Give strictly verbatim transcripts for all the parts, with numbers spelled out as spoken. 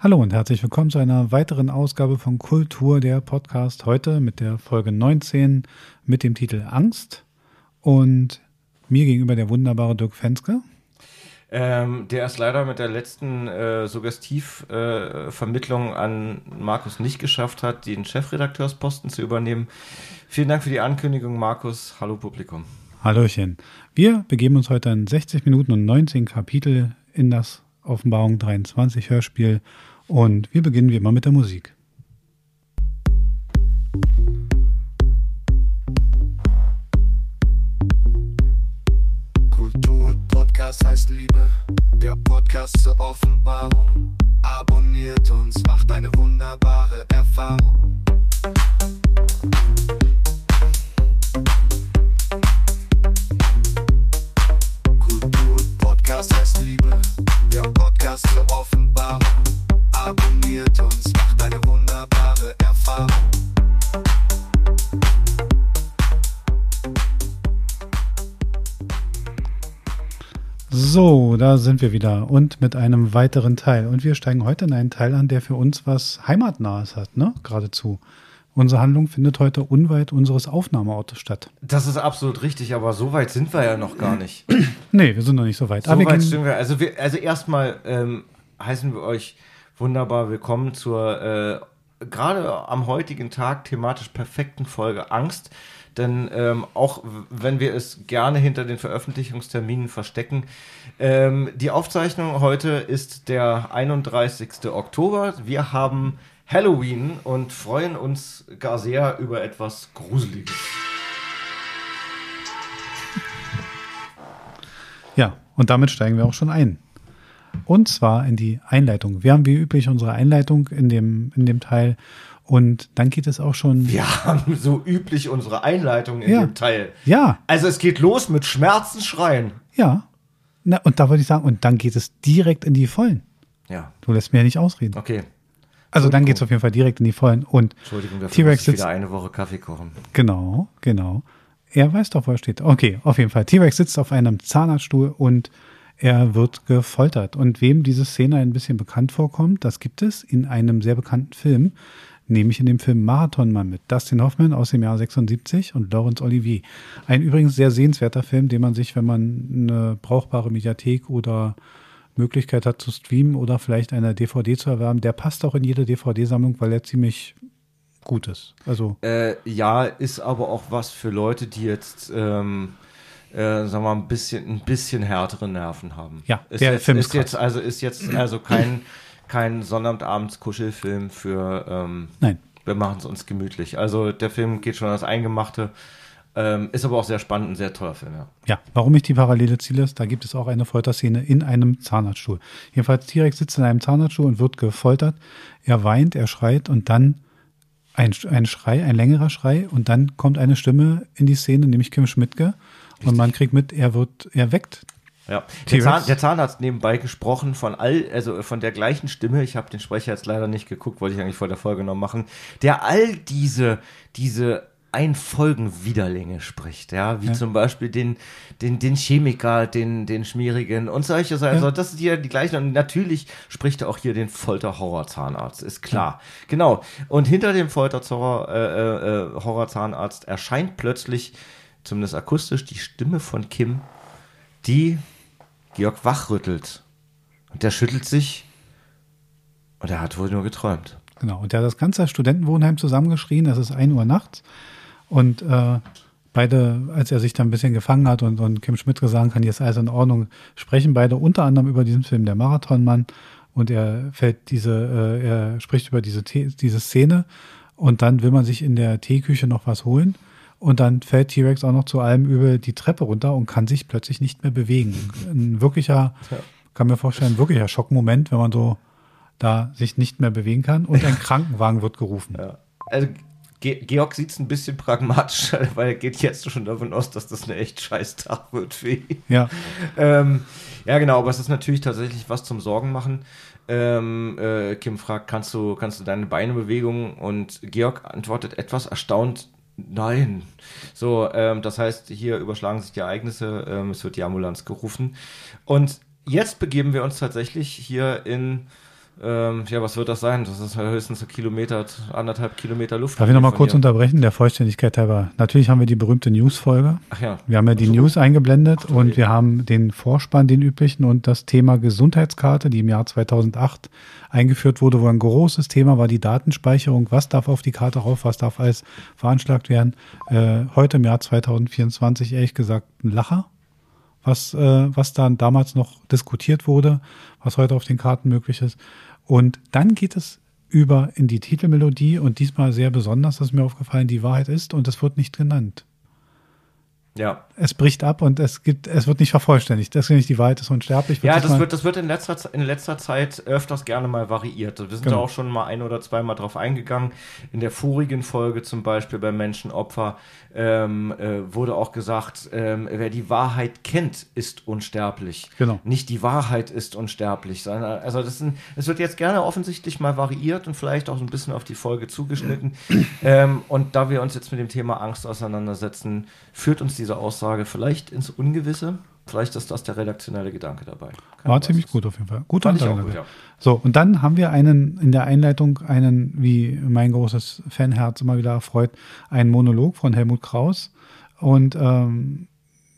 Hallo und herzlich willkommen zu einer weiteren Ausgabe von Kultur, der Podcast. Heute mit der Folge neunzehn mit dem Titel Angst. Und mir gegenüber der wunderbare Dirk Fenske. Ähm, der es leider mit der letzten äh, Suggestivvermittlung äh, an Markus nicht geschafft hat, den Chefredakteursposten zu übernehmen. Vielen Dank für die Ankündigung, Markus. Hallo Publikum. Hallöchen. Wir begeben uns heute in sechzig Minuten und neunzehn Kapitel in das Offenbarung dreiundzwanzig Hörspiel und wir beginnen wie immer mit der Musik. Kultur-Podcast heißt Liebe, der Podcast zur Offenbarung. Abonniert uns, macht eine wunderbare Erfahrung. Kultur-Podcast heißt Liebe, der Podcast zur Offenbarung. Abonniert uns, macht eine wunderbare Erfahrung. So, da sind wir wieder und mit einem weiteren Teil. Und wir steigen heute in einen Teil an, der für uns was Heimatnahes hat, ne? Geradezu. Unsere Handlung findet heute unweit unseres Aufnahmeortes statt. Das ist absolut richtig, aber so weit sind wir ja noch gar nicht. Nee, wir sind noch nicht so weit. So aber wir weit gehen, sind wir. Also, wir, also erstmal ähm, heißen wir euch wunderbar willkommen zur äh, gerade am heutigen Tag thematisch perfekten Folge Angst. Denn ähm, auch wenn wir es gerne hinter den Veröffentlichungsterminen verstecken, ähm, die Aufzeichnung heute ist der einunddreißigster Oktober. Wir haben Halloween und freuen uns gar sehr über etwas Gruseliges. Ja, und damit steigen wir auch schon ein. Und zwar in die Einleitung. Wir haben wie üblich unsere Einleitung in dem, in dem Teil. Und dann geht es auch schon... Wir haben so üblich unsere Einleitung in ja. dem Teil. Ja. Also es geht los mit Schmerzensschreien. Ja. Na, und da wollte ich sagen, und dann geht es direkt in die Vollen. Ja. Du lässt mir ja nicht ausreden. Okay. Also dann geht es auf jeden Fall direkt in die Vollen. Und Entschuldigung, dafür T-Rex muss ich sitzt, wieder eine Woche Kaffee kochen. Genau, genau. Er weiß doch, wo er steht. Okay, auf jeden Fall. T-Rex sitzt auf einem Zahnarztstuhl und er wird gefoltert. Und wem diese Szene ein bisschen bekannt vorkommt, das gibt es in einem sehr bekannten Film, nämlich in dem Film Marathonmann mit Dustin Hoffman aus dem Jahr sechsundsiebzig und Laurence Olivier. Ein übrigens sehr sehenswerter Film, den man sich, wenn man eine brauchbare Mediathek oder Möglichkeit hat zu streamen oder vielleicht eine D V D zu erwerben, der passt auch in jede D V D-Sammlung, weil er ziemlich gut ist. Also Äh, ja, ist aber auch was für Leute, die jetzt, ähm, äh, sagen wir mal, ein bisschen, ein bisschen härtere Nerven haben. Ja, ist der jetzt, Film ist ist jetzt, also ist jetzt also kein, kein Sonnabendabends-Kuschelfilm für, ähm, nein. wir machen es uns gemütlich. Also der Film geht schon ans Eingemachte, ähm, ist aber auch sehr spannend, ein sehr toller Film, ja. Ja, warum ich die Parallele ziele, ist, da gibt es auch eine Folterszene in einem Zahnarztstuhl. Jedenfalls T-Rex sitzt in einem Zahnarztstuhl und wird gefoltert. Er weint, er schreit und dann ein, ein Schrei, ein längerer Schrei und dann kommt eine Stimme in die Szene, nämlich Kim Schmidtke. Richtig. Und man kriegt mit, er wird erweckt. Ja, der, Zahn, der Zahnarzt nebenbei gesprochen von all, also von der gleichen Stimme, ich habe den Sprecher jetzt leider nicht geguckt, wollte ich eigentlich vor der Folge noch machen, der all diese, diese Einfolgen-Widerlinge spricht, ja, wie ja. zum Beispiel den, den, den Chemiker, den, den Schmierigen und solche Sachen, also ja. das sind ja die gleichen und natürlich spricht er auch hier den Folter-Horror-Zahnarzt, ist klar, ja. genau, und hinter dem Folter-Horror-Zahnarzt äh, äh, erscheint plötzlich, zumindest akustisch, die Stimme von Kim, die Georg wachrüttelt. Und der schüttelt sich und er hat wohl nur geträumt. Genau, und der hat das ganze Studentenwohnheim zusammengeschrien, es ist ein Uhr nachts und äh, beide, als er sich dann ein bisschen gefangen hat und, und Kim Schmidtke sagen kann, hier ist alles in Ordnung, sprechen beide unter anderem über diesen Film Der Marathonmann und er fällt diese, äh, er spricht über diese, diese Szene und dann will man sich in der Teeküche noch was holen. Und dann fällt T-Rex auch noch zu allem über die Treppe runter und kann sich plötzlich nicht mehr bewegen. Ein wirklicher, ja. kann mir vorstellen, ein wirklicher Schockmoment, wenn man so da sich nicht mehr bewegen kann. Und ein Krankenwagen wird gerufen. Ja. Also Ge- Georg sieht es ein bisschen pragmatischer, weil er geht jetzt schon davon aus, dass das eine echt scheiß Tag wird für ihn. Ja. ähm, ja, genau, aber es ist natürlich tatsächlich was zum Sorgen machen. Ähm, äh, Kim fragt, kannst du, kannst du deine Beine bewegen? Und Georg antwortet etwas erstaunt, nein. So, ähm, das heißt, hier überschlagen sich die Ereignisse, ähm, es wird die Ambulanz gerufen. Und jetzt begeben wir uns tatsächlich hier in Ähm, ja, was wird das sein? Das ist höchstens ein Kilometer, anderthalb Kilometer Luft. Darf ich nochmal kurz hier unterbrechen, der Vollständigkeit halber? Natürlich haben wir die berühmte News-Folge. Ach ja. Wir haben ja die so. News eingeblendet Ach, und wir haben den Vorspann, den üblichen und das Thema Gesundheitskarte, die im Jahr zweitausendacht eingeführt wurde, wo ein großes Thema war die Datenspeicherung. Was darf auf die Karte rauf, was darf alles veranschlagt werden? Äh, heute im Jahr zweitausendvierundzwanzig ehrlich gesagt ein Lacher, was, äh, was dann damals noch diskutiert wurde, was heute auf den Karten möglich ist. Und dann geht es über in die Titelmelodie und diesmal sehr besonders, das ist mir aufgefallen, die Wahrheit ist und es wird nicht genannt. Ja. Es bricht ab und es gibt, es wird nicht vervollständigt. Deswegen nicht die Wahrheit ist unsterblich. Ja, das wird, das wird in letzter, in letzter Zeit öfters gerne mal variiert. Wir sind genau. da auch schon mal ein oder zweimal drauf eingegangen. In der vorigen Folge zum Beispiel beim Menschenopfer ähm, äh, wurde auch gesagt, ähm, wer die Wahrheit kennt, ist unsterblich. Genau. Nicht die Wahrheit ist unsterblich, sondern also das, sind, das wird jetzt gerne offensichtlich mal variiert und vielleicht auch so ein bisschen auf die Folge zugeschnitten. ähm, und da wir uns jetzt mit dem Thema Angst auseinandersetzen, führt uns diese Aussage vielleicht ins Ungewisse. Vielleicht ist das der redaktionelle Gedanke dabei. Kann War ziemlich gut auf jeden Fall. Gut, Fand ich auch gut, ja. So, und dann haben wir einen in der Einleitung einen, wie mein großes Fanherz immer wieder erfreut, einen Monolog von Helmut Kraus. Und ähm,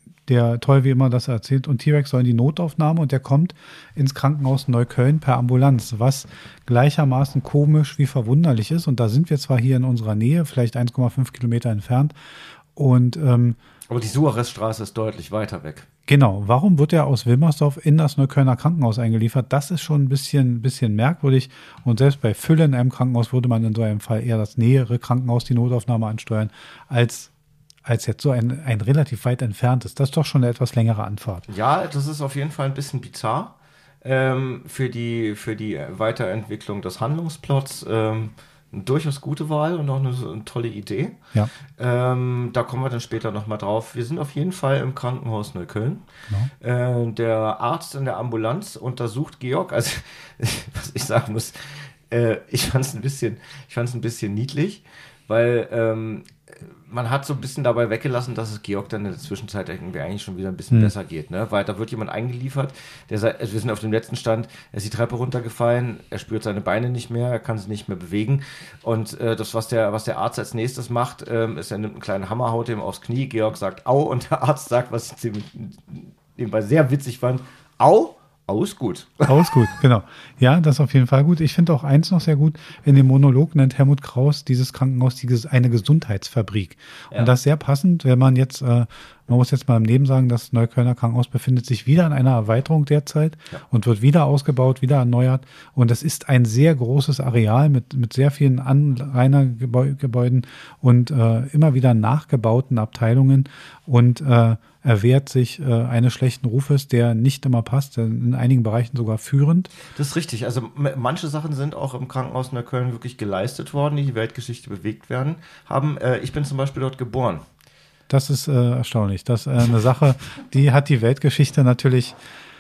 der toll wie immer das erzählt. Und T-Rex soll in die Notaufnahme und der kommt ins Krankenhaus Neukölln per Ambulanz, was gleichermaßen komisch wie verwunderlich ist. Und da sind wir zwar hier in unserer Nähe, vielleicht eins Komma fünf Kilometer entfernt. Und ähm, aber die Suarezstraße ist deutlich weiter weg. Genau. Warum wird er aus Wilmersdorf in das Neuköllner Krankenhaus eingeliefert? Das ist schon ein bisschen, bisschen merkwürdig. Und selbst bei Fülle in einem Krankenhaus würde man in so einem Fall eher das nähere Krankenhaus die Notaufnahme ansteuern, als, als jetzt so ein, ein relativ weit entferntes. Das ist doch schon eine etwas längere Anfahrt. Ja, das ist auf jeden Fall ein bisschen bizarr ähm, für die, für die Weiterentwicklung des Handlungsplots. Ähm, Eine durchaus gute Wahl und auch eine, eine tolle Idee. Ja. Ähm, da kommen wir dann später nochmal drauf. Wir sind auf jeden Fall im Krankenhaus Neukölln. Genau. Äh, der Arzt in der Ambulanz untersucht Georg. Also, was ich sagen muss, äh, ich fand es ein bisschen, ich fand es ein bisschen niedlich, weil ähm, man hat so ein bisschen dabei weggelassen, dass es Georg dann in der Zwischenzeit irgendwie eigentlich schon wieder ein bisschen mhm. besser geht, ne? Weil da wird jemand eingeliefert, der sagt, wir sind auf dem letzten Stand, er ist die Treppe runtergefallen, er spürt seine Beine nicht mehr, er kann sie nicht mehr bewegen und äh, das, was der, was der Arzt als nächstes macht, ähm, ist, er nimmt einen kleinen Hammer, haut ihm aufs Knie, Georg sagt, au, und der Arzt sagt, was ich nebenbei sehr witzig fand, au, Au ist gut. Au ist gut, genau. Ja, das ist auf jeden Fall gut. Ich finde auch eins noch sehr gut. In dem Monolog nennt Helmut Kraus dieses Krankenhaus die, eine Gesundheitsfabrik. Ja. Und das ist sehr passend, wenn man jetzt, äh, man muss jetzt mal im Neben sagen, das Neuköllner Krankenhaus befindet sich wieder in einer Erweiterung derzeit ja. und wird wieder ausgebaut, wieder erneuert. Und es ist ein sehr großes Areal mit, mit sehr vielen Anrainergebäuden und äh, immer wieder nachgebauten Abteilungen und äh, er wehrt sich äh, eines schlechten Rufes, der nicht immer passt, in einigen Bereichen sogar führend. Das ist richtig. Also m- manche Sachen sind auch im Krankenhaus Neukölln wirklich geleistet worden, die die Weltgeschichte bewegt werden haben. Äh, ich bin zum Beispiel dort geboren. Das ist äh, erstaunlich. Das ist äh, eine Sache, die hat die Weltgeschichte natürlich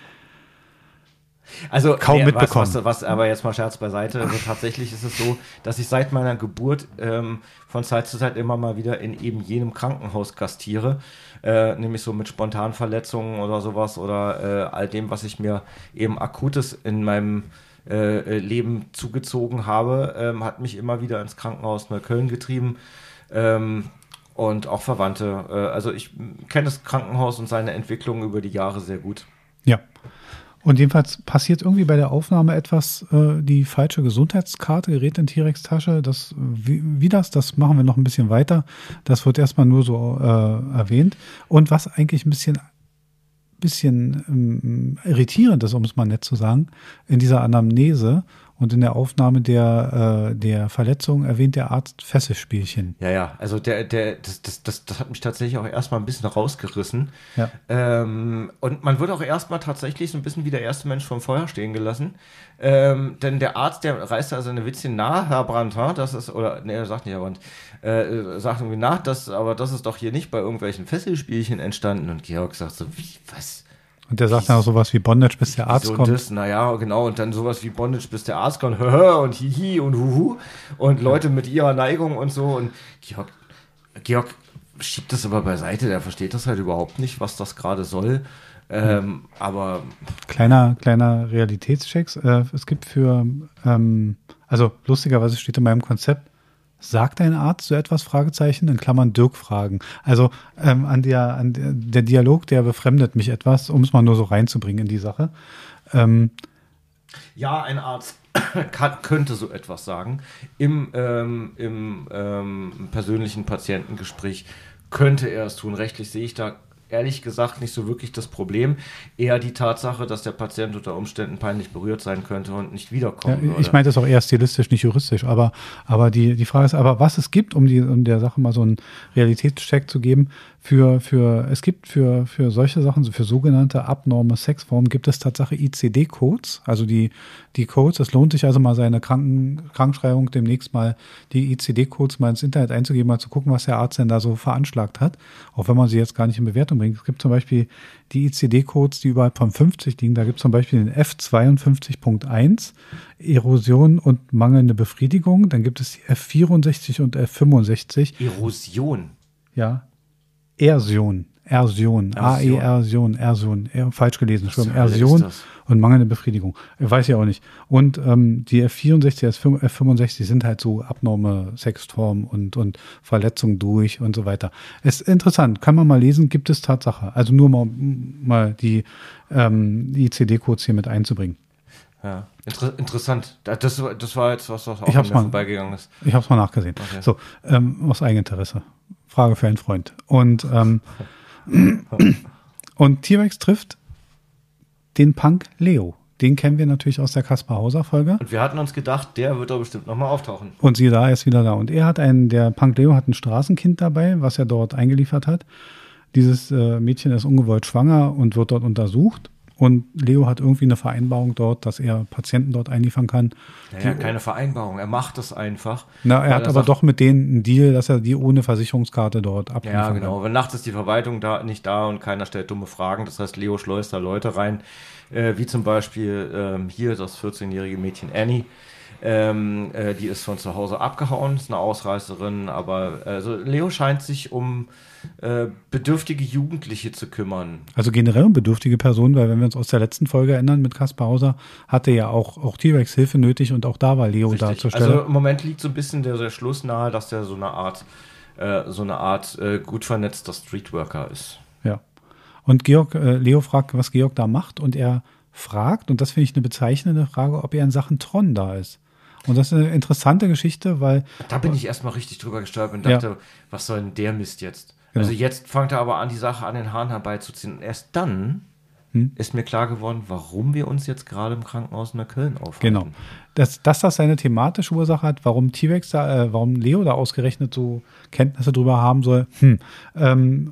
also kaum nee, mitbekommen. Was, was, was, aber jetzt mal Scherz beiseite. Also tatsächlich ist es so, dass ich seit meiner Geburt ähm, von Zeit zu Zeit immer mal wieder in eben jenem Krankenhaus gastiere. Äh, nämlich so mit Spontanverletzungen oder sowas oder äh, all dem, was ich mir eben Akutes in meinem äh, Leben zugezogen habe, ähm, hat mich immer wieder ins Krankenhaus Neukölln getrieben. Ähm, und auch Verwandte. Äh, also ich kenne das Krankenhaus und seine Entwicklung über die Jahre sehr gut. Ja. Und jedenfalls passiert irgendwie bei der Aufnahme etwas, äh, die falsche Gesundheitskarte gerät in T-Rex Tasche. Das, wie, wie das, das machen wir noch ein bisschen weiter. Das wird erstmal nur so äh, erwähnt. Und was eigentlich ein bisschen, bisschen ähm, irritierend ist, um es mal nett zu sagen, in dieser Anamnese und in der Aufnahme der, äh, der Verletzung erwähnt der Arzt Fesselspielchen. Ja, ja, also der, der, das, das, das, das hat mich tatsächlich auch erstmal ein bisschen rausgerissen. Ja. Ähm, und man wird auch erstmal tatsächlich so ein bisschen wie der erste Mensch vom Feuer stehen gelassen. Ähm, denn der Arzt, der reißt also eine Witzchen nach, Herr Brandt, ha, das ist, oder, nee, er sagt nicht Herr Brandt, äh, sagt irgendwie nach, das, aber das ist doch hier nicht bei irgendwelchen Fesselspielchen entstanden. Und Georg sagt so, wie, was? Und der sagt dann auch sowas wie Bondage, bis der Arzt so kommt. Das, naja, genau. Und dann sowas wie Bondage, bis der Arzt kommt. Und hihi und huhu. Und Leute mit ihrer Neigung und so. Und Georg, Georg schiebt das aber beiseite. Der versteht das halt überhaupt nicht, was das gerade soll. Ähm, aber Kleiner, kleiner Realitätscheck. Äh, es gibt für, ähm, also lustigerweise steht in meinem Konzept, sagt ein Arzt so etwas? Fragezeichen, in Klammern Dirk fragen. Also ähm, an der, an der, der Dialog, der befremdet mich etwas, um es mal nur so reinzubringen in die Sache. Ähm, ja, ein Arzt kann, könnte so etwas sagen. Im, ähm, im ähm, persönlichen Patientengespräch könnte er es tun. Rechtlich sehe ich da ehrlich gesagt nicht so wirklich das Problem. Eher die Tatsache, dass der Patient unter Umständen peinlich berührt sein könnte und nicht wiederkommen ja, würde. Ich meine das auch eher stilistisch, nicht juristisch. Aber, aber die, die Frage ist aber, was es gibt, um, die, um der Sache mal so einen Realitätscheck zu geben, für, für, es gibt für, für solche Sachen, für sogenannte abnorme Sexformen, gibt es tatsächlich I C D-Codes, also die, die Codes. Es lohnt sich also mal seine Kranken, Krankschreibung demnächst mal die I C D-Codes mal ins Internet einzugeben, mal zu gucken, was der Arzt denn da so veranschlagt hat, auch wenn man sie jetzt gar nicht in Bewertung bringt. Es gibt zum Beispiel die I C D-Codes, die überhalb von fünfzig liegen. Da gibt es zum Beispiel den F zweiundfünfzig Punkt eins, Erosion und mangelnde Befriedigung. Dann gibt es die F vierundsechzig und F fünfundsechzig. Erosion? Ja. Ersion, Ersion, A-E-Ersion, Ersion, er, falsch gelesen, schon Ersion und mangelnde Befriedigung. Weiß ich auch nicht. Und ähm, die F vierundsechzig, F fünfundsechzig sind halt so abnorme Sexformen und, und Verletzungen durch und so weiter. Ist interessant, kann man mal lesen, gibt es Tatsache. Also nur mal, mal die, ähm, die I C D-Codes hier mit einzubringen. Ja, Inter- interessant. Das, das war jetzt was, was auch ich an mir mal, vorbeigegangen ist. Ich habe es mal nachgesehen. Okay. So, ähm, aus Eigeninteresse. Frage für einen Freund. Und, ähm, und T-Rex trifft den Punk Leo. Den kennen wir natürlich aus der Kaspar Hauser Folge. Und wir hatten uns gedacht, der wird doch bestimmt nochmal auftauchen. Und siehe da, er ist wieder da. Und er hat einen, der Punk Leo hat ein Straßenkind dabei, was er dort eingeliefert hat. Dieses äh, Mädchen ist ungewollt schwanger und wird dort untersucht. Und Leo hat irgendwie eine Vereinbarung dort, dass er Patienten dort einliefern kann. Naja, keine Vereinbarung, er macht es einfach. Na, er hat er aber sagt, doch mit denen einen Deal, dass er die ohne Versicherungskarte dort abliefern kann. Ja, genau. Wenn nachts ist die Verwaltung da nicht da und keiner stellt dumme Fragen. Das heißt, Leo schleust da Leute rein, äh, wie zum Beispiel ähm, hier das vierzehnjährige Mädchen Annie. Ähm, äh, die ist von zu Hause abgehauen, ist eine Ausreißerin, aber also Leo scheint sich um äh, bedürftige Jugendliche zu kümmern. Also generell um bedürftige Personen, weil wenn wir uns aus der letzten Folge erinnern mit Kaspar Hauser, hatte ja auch, auch T-Rex Hilfe nötig und auch da war Leo Richtig. da zur Stelle. Also im Moment liegt so ein bisschen der, der Schluss nahe, dass der so eine Art, äh, so eine Art äh, gut vernetzter Streetworker ist. Ja. Und Georg, äh, Leo fragt, was Georg da macht und er fragt, und das finde ich eine bezeichnende Frage, ob er in Sachen Tron da ist. Und das ist eine interessante Geschichte, weil... Da bin ich erstmal richtig drüber gestolpert und dachte, ja. Was soll denn der Mist jetzt? Genau. Also jetzt fängt er aber an, die Sache an den Haaren herbeizuziehen. Und erst dann hm? ist mir klar geworden, warum wir uns jetzt gerade im Krankenhaus in Köln aufhalten. Genau. Dass, dass das seine thematische Ursache hat, warum T-Rex da, äh, warum Leo da ausgerechnet so Kenntnisse drüber haben soll. Hm. Ähm,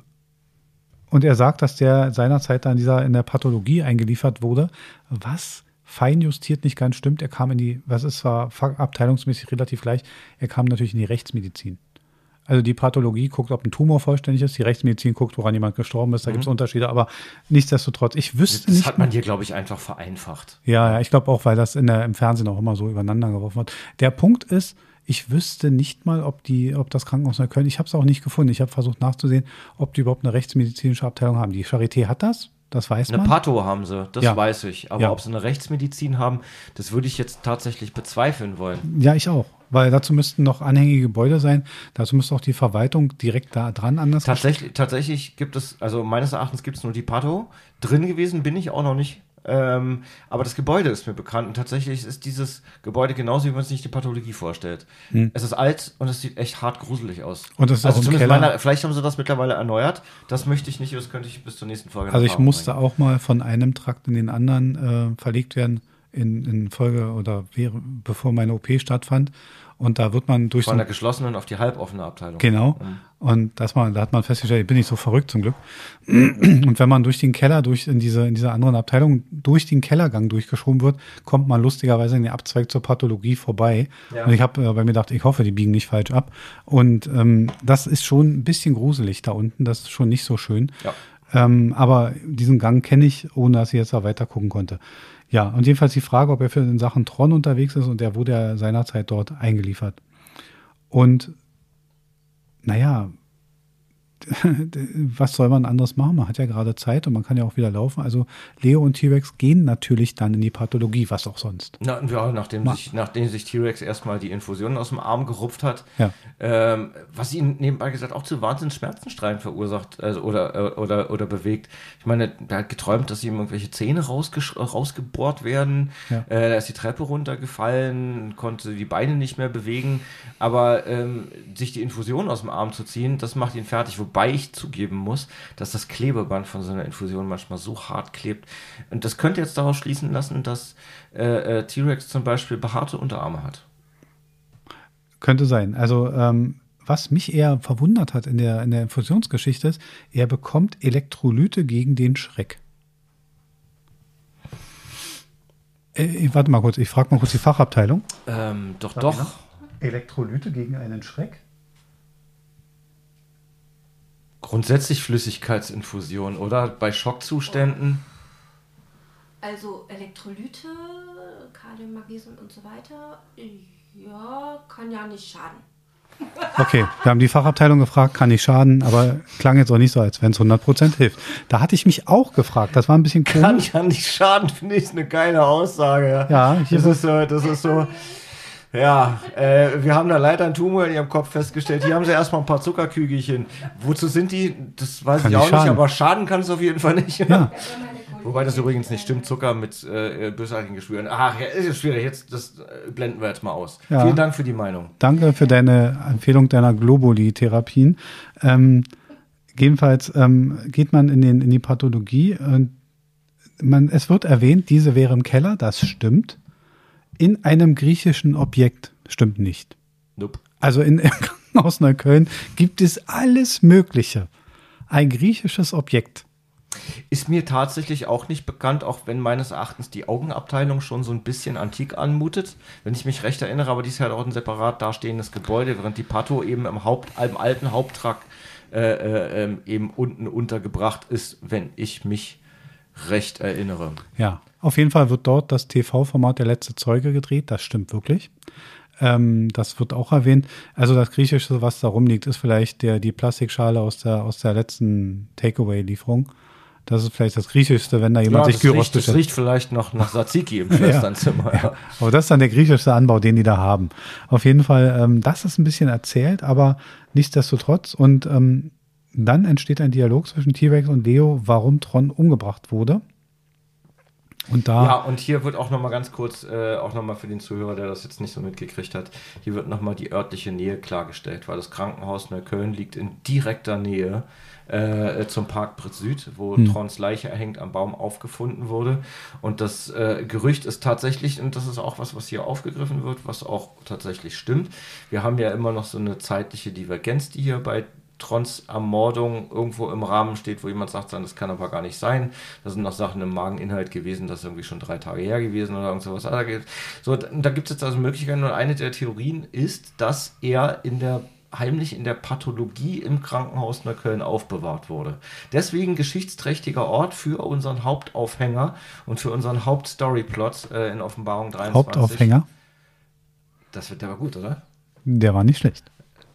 und er sagt, dass der seinerzeit da in dieser, in der Pathologie eingeliefert wurde, was fein justiert nicht ganz stimmt. Er kam in die, was ist zwar abteilungsmäßig relativ gleich, er kam natürlich in die Rechtsmedizin. Also die Pathologie guckt, ob ein Tumor vollständig ist, die Rechtsmedizin guckt, woran jemand gestorben ist, da mhm. gibt es Unterschiede, aber nichtsdestotrotz, ich wüsste das nicht... Das hat man hier, glaube ich, einfach vereinfacht. Ja, ja, ich glaube auch, weil das in der, im Fernsehen auch immer so übereinander geworfen wird. Der Punkt ist, ich wüsste nicht mal, ob die, ob das Krankenhaus in Köln, ich habe es auch nicht gefunden, ich habe versucht nachzusehen, ob die überhaupt eine rechtsmedizinische Abteilung haben. Die Charité hat das. Das weiß man. Eine Patho haben sie, das ja. weiß ich. Aber ja. ob sie eine Rechtsmedizin haben, das würde ich jetzt tatsächlich bezweifeln wollen. Ja, ich auch. Weil dazu müssten noch anhängige Gebäude sein. Dazu müsste auch die Verwaltung direkt da dran anders. Tatsächlich, tatsächlich gibt es, also meines Erachtens gibt es nur die Patho. Drin gewesen bin ich auch noch nicht. Ähm, aber das Gebäude ist mir bekannt. Und tatsächlich ist dieses Gebäude genauso, wie man sich die Pathologie vorstellt. Hm. Es ist alt und es sieht echt hart gruselig aus. Und das ist also auch zumindest meiner, vielleicht haben sie das mittlerweile erneuert. Das möchte ich nicht, das könnte ich bis zur nächsten Folge Also ich musste bringen. auch mal von einem Trakt in den anderen äh, verlegt werden in, in Folge oder wäre, bevor meine O P stattfand. Und da wird man durch von der geschlossenen auf die halboffene Abteilung. Genau. Mhm. Und das mal, da hat man festgestellt, ich bin nicht so verrückt zum Glück. Und wenn man durch den Keller, durch in diese in dieser anderen Abteilung, durch den Kellergang durchgeschoben wird, kommt man lustigerweise in den Abzweig zur Pathologie vorbei. Ja. Und ich habe äh, bei mir gedacht, ich hoffe, die biegen nicht falsch ab. Und ähm, das ist schon ein bisschen gruselig da unten. Das ist schon nicht so schön. Ja. Ähm, aber diesen Gang kenne ich, ohne dass ich jetzt da weiter gucken konnte. Ja, und jedenfalls die Frage, ob er für den Sachen Tron unterwegs ist, und der wurde ja seinerzeit dort eingeliefert. Und naja, was soll man anderes machen? Man hat ja gerade Zeit und man kann ja auch wieder laufen. Also Leo und T-Rex gehen natürlich dann in die Pathologie, was auch sonst. Na, ja, nachdem sich, nachdem sich T-Rex erstmal die Infusion aus dem Arm gerupft hat, ja. ähm, was ihn nebenbei gesagt auch zu wahnsinns Schmerzensstreien verursacht also, oder, oder, oder bewegt. Ich meine, der hat geträumt, dass ihm irgendwelche Zähne rausges- rausgebohrt werden. Ja. Äh, da ist die Treppe runtergefallen, konnte die Beine nicht mehr bewegen. Aber ähm, sich die Infusion aus dem Arm zu ziehen, das macht ihn fertig. Wobei ich zugeben muss, dass das Klebeband von so einer Infusion manchmal so hart klebt. Und das könnte jetzt daraus schließen lassen, dass äh, äh, T-Rex zum Beispiel behaarte Unterarme hat. Könnte sein. Also ähm, was mich eher verwundert hat in der, in der Infusionsgeschichte ist, er bekommt Elektrolyte gegen den Schreck. Äh, warte mal kurz, ich frage mal kurz die Fachabteilung. Ähm, doch, Sag doch. Elektrolyte gegen einen Schreck? Grundsätzlich Flüssigkeitsinfusion, oder? Bei Schockzuständen. Also Elektrolyte, Kalium, Magnesium und so weiter, ja, kann ja nicht schaden. Okay, wir haben die Fachabteilung gefragt, kann nicht schaden, aber klang jetzt auch nicht so, als wenn es hundert Prozent hilft. Da hatte ich mich auch gefragt, das war ein bisschen komisch. Kann ja nicht schaden, finde ich eine geile Aussage. Ja, das ist so, das ist so. Ja, äh, wir haben da leider einen Tumor in ihrem Kopf festgestellt. Hier haben sie erstmal ein paar Zuckerkügelchen. Wozu sind die? Das weiß kann ich auch schaden. nicht, aber schaden kann es auf jeden Fall nicht. Ja. Wobei das übrigens nicht stimmt, Zucker mit äh, bösartigen Geschwüren. Ach, ja, ist schwierig, jetzt, das äh, blenden wir jetzt mal aus. Ja. Vielen Dank für die Meinung. Danke für deine Empfehlung deiner Globuli-Therapien. Ähm, jedenfalls ähm, geht man in, den, in die Pathologie und man, es wird erwähnt, diese wäre im Keller, das stimmt. In einem griechischen Objekt, stimmt nicht. Nope. Also in, im Krankenhaus Neukölln gibt es alles Mögliche. Ein griechisches Objekt. Ist mir tatsächlich auch nicht bekannt, auch wenn meines Erachtens die Augenabteilung schon so ein bisschen antik anmutet. Wenn ich mich recht erinnere, aber dies ist halt auch ein separat dastehendes Gebäude, während die Patho eben im, Haupt, im alten Haupttrakt äh, äh, eben unten untergebracht ist, wenn ich mich recht erinnere. Ja, auf jeden Fall wird dort das T V-Format Der letzte Zeuge gedreht, das stimmt wirklich. Ähm, das wird auch erwähnt. Also das Griechische, was da rumliegt, ist vielleicht der, die Plastikschale aus der, aus der letzten Takeaway-Lieferung. Das ist vielleicht das Griechischste, wenn da jemand ja, sich Gyros bestellt. Das riecht vielleicht noch nach Tzatziki im Schwesternzimmer. Ja, ja. Aber das ist dann der griechischste Anbau, den die da haben. Auf jeden Fall, ähm, das ist ein bisschen erzählt, aber nichtsdestotrotz. Und ähm, dann entsteht ein Dialog zwischen T-Rex und Leo, warum Tron umgebracht wurde. Und da ja, und hier wird auch nochmal ganz kurz, äh, auch nochmal für den Zuhörer, der das jetzt nicht so mitgekriegt hat, hier wird nochmal die örtliche Nähe klargestellt, weil das Krankenhaus Neukölln liegt in direkter Nähe äh, zum Parkplatz Süd, wo hm. Trons Leiche erhängt am Baum aufgefunden wurde. Und das äh, Gerücht ist tatsächlich, und das ist auch was, was hier aufgegriffen wird, was auch tatsächlich stimmt. Wir haben ja immer noch so eine zeitliche Divergenz, die hier bei Trons Ermordung irgendwo im Rahmen steht, wo jemand sagt, das kann aber gar nicht sein. Da sind noch Sachen im Mageninhalt gewesen, das ist irgendwie schon drei Tage her gewesen oder irgend sowas. So, da gibt es jetzt also Möglichkeiten und eine der Theorien ist, dass er in der heimlich in der Pathologie im Krankenhaus Neukölln aufbewahrt wurde. Deswegen geschichtsträchtiger Ort für unseren Hauptaufhänger und für unseren Hauptstoryplot äh, in Offenbarung dreiundzwanzig. Hauptaufhänger? Das wird aber gut, oder? Der war nicht schlecht.